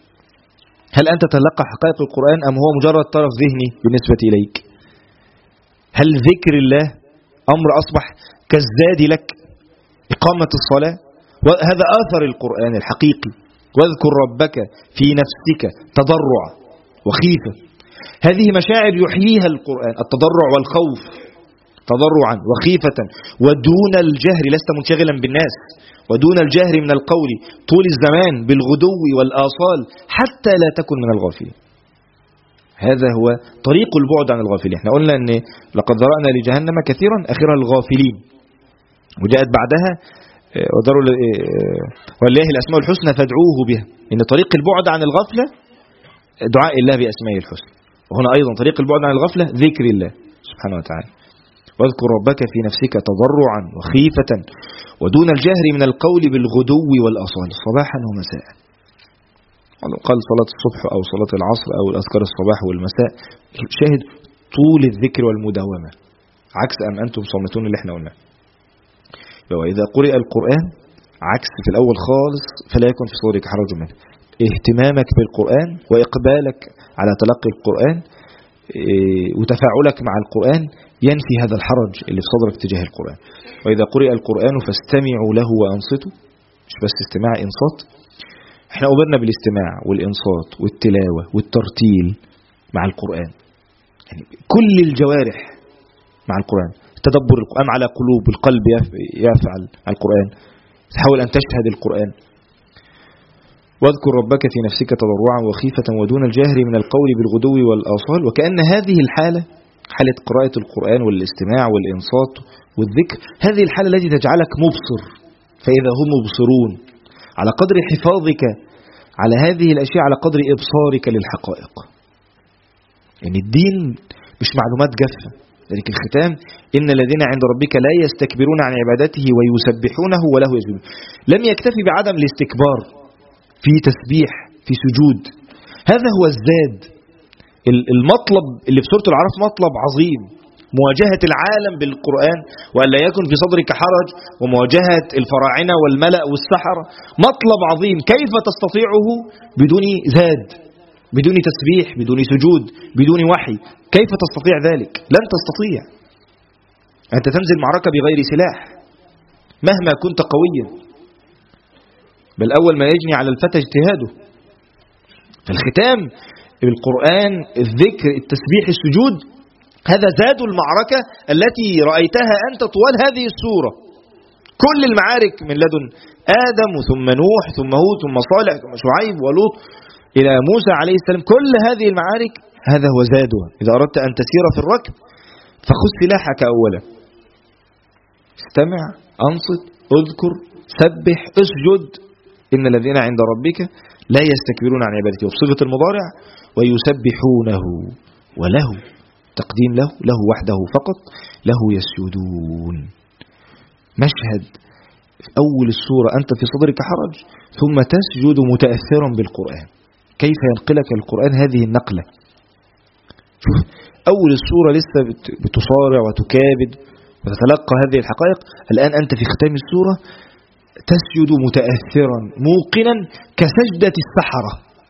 هل أنت تلقى حقائق القرآن أم هو مجرد طرف ذهني بالنسبة إليك؟ هل ذكر الله أمر أصبح كالزاد لك؟ إقامة الصلاة وهذا آثر القرآن الحقيقي. واذكر ربك في نفسك تضرع وخيفة، هذه مشاعر يحييها القرآن، التضرع والخوف، تضرعا وخيفة ودون الجهر، لست منشغلا بالناس، ودون الجهر من القول طول الزمان بالغدو والآصال حتى لا تكن من الغافلين. هذا هو طريق البعد عن الغافلين. احنا قلنا ان لقد ذرأنا لجهنم كثيرا اخرها الغافلين، وجاءت بعدها ولله الأسماء الحسنى فادعوه بها، إن طريق البعد عن الغفلة دعاء الله بأسمائه الحسنى، وهنا أيضا طريق البعد عن الغفلة ذكر الله سبحانه وتعالى. واذكر ربك في نفسك تضرعا وخيفة ودون الجهر من القول بالغدو والآصال صباحا ومساء. قال صلاة الصبح أو صلاة العصر أو الأذكار الصباح والمساء، شاهد طول الذكر والمداومة، عكس أم أنتم صامتون اللي احنا قلنا. وإذا قرئ القرآن عكس في الأول خالص فلا يكن في صدرك حرج منه. اهتمامك بالقرآن وإقبالك على تلقي القرآن وتفاعلك مع القرآن ينفي هذا الحرج اللي في صدرك تجاه القرآن. وإذا قرئ القرآن فاستمعوا له وأنصتوا، مش بس استماع إنصات. احنا أمرنا بالاستماع والإنصات والتلاوة والترتيل مع القرآن، يعني كل الجوارح مع القرآن، تدبر القرآن على قلوب القلب يفعل القرآن، تحاول أن تشهد القرآن. واذكر ربك في نفسك تضرعا وخيفة ودون الجهر من القول بالغدو والآصال. وكأن هذه الحالة، حالة قراءة القرآن والاستماع والإنصات والذكر، هذه الحالة التي تجعلك مبصر، فإذا هم مبصرون. على قدر حفاظك على هذه الأشياء على قدر إبصارك للحقائق. يعني الدين مش معلومات جافة. ذلك الختام إن الذين عند ربك لا يستكبرون عن عبادته ويسبحونه وله يسجدون. لم يكتفي بعدم الاستكبار في تسبيح في سجود، هذا هو الزاد المطلب اللي في سورة الأعراف مطلب عظيم، مواجهة العالم بالقرآن، وأن لا يكن في صدرك حرج، ومواجهة الفراعنة والملأ والسحرة مطلب عظيم. كيف تستطيعه بدون زاد، بدون تسبيح، بدون سجود، بدون وحي؟ كيف تستطيع ذلك؟ لن تستطيع. أنت تنزل معركة بغير سلاح مهما كنت قويا، بل أول ما يجني على الفتى اجتهاده. فالختام القرآن، الذكر، التسبيح، السجود، هذا زاد المعركة التي رأيتها أنت طوال هذه السورة. كل المعارك من لدن آدم ثم نوح ثم هود ثم صالح ثم شعيب ولوط إلى موسى عليه السلام، كل هذه المعارك هذا هو زادها. إذا أردت أن تسير في الركب فخذ سلاحك أولا، استمع، أنصت، اذكر، سبح، اسجد. إن الذين عند ربك لا يستكبرون عن عبادته، وبصيغة المضارع ويسبحونه، وله تقديم له وحده فقط، له يسجدون. مشهد في أول السورة أنت في صدرك حرج ثم تسجد متأثرا بالقرآن. كيف ينقلك القرآن هذه النقلة؟ شوف أول السورة لسه بتصارع وتكابد وتتلقى هذه الحقائق، الآن أنت في ختام السورة تسجد متأثرا موقنا كسجدة السحرة،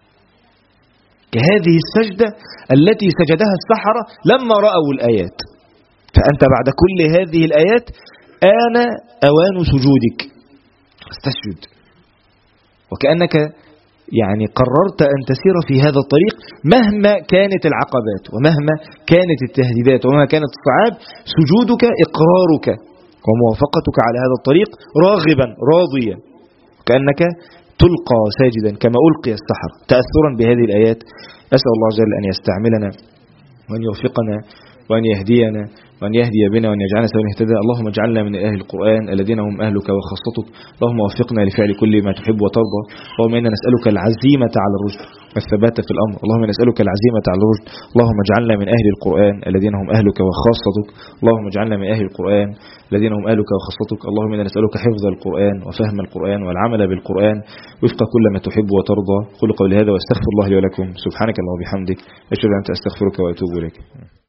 كهذه السجدة التي سجدها السحرة لما رأوا الآيات. فأنت بعد كل هذه الآيات آن أوان سجودك، استسجد، وكأنك يعني قررت أن تسير في هذا الطريق مهما كانت العقبات ومهما كانت التهديدات ومهما كانت الصعاب. سجودك إقرارك وموافقتك على هذا الطريق راغبا راضيا، كأنك تلقى ساجدا كما ألقي السحر تأثرا بهذه الآيات. أسأل الله عز وجل أن يستعملنا وأن يوفقنا وأن يهدينا وأن يهدي بنا وأن يجعلنا سواء اهتدى. اللهم اجعلنا من أهل القرآن الذين هم أهلك وخاصتك. اللهم وفقنا لفعل كل ما تحب وترضى. اللهم إنا نسألك العزيمة على الرشد والثبات في الأمر. اللهم نسألك العزيمة على الرشد. اللهم اجعلنا من أهل القرآن الذين هم أهلك وخاصتك. اللهم اجعلنا من أهل القرآن الذين هم أهلك وخاصتك. اللهم إنا نسألك حفظ القرآن وفهم القرآن والعمل بالقرآن وفق كل ما تحب وترضى. قل قولي هذا واستغفر الله لي ولكم. سبحانك اللهم وبحمدك، أشهد أن لا إله إلا أنت، أستغفرك وأتوب إليك.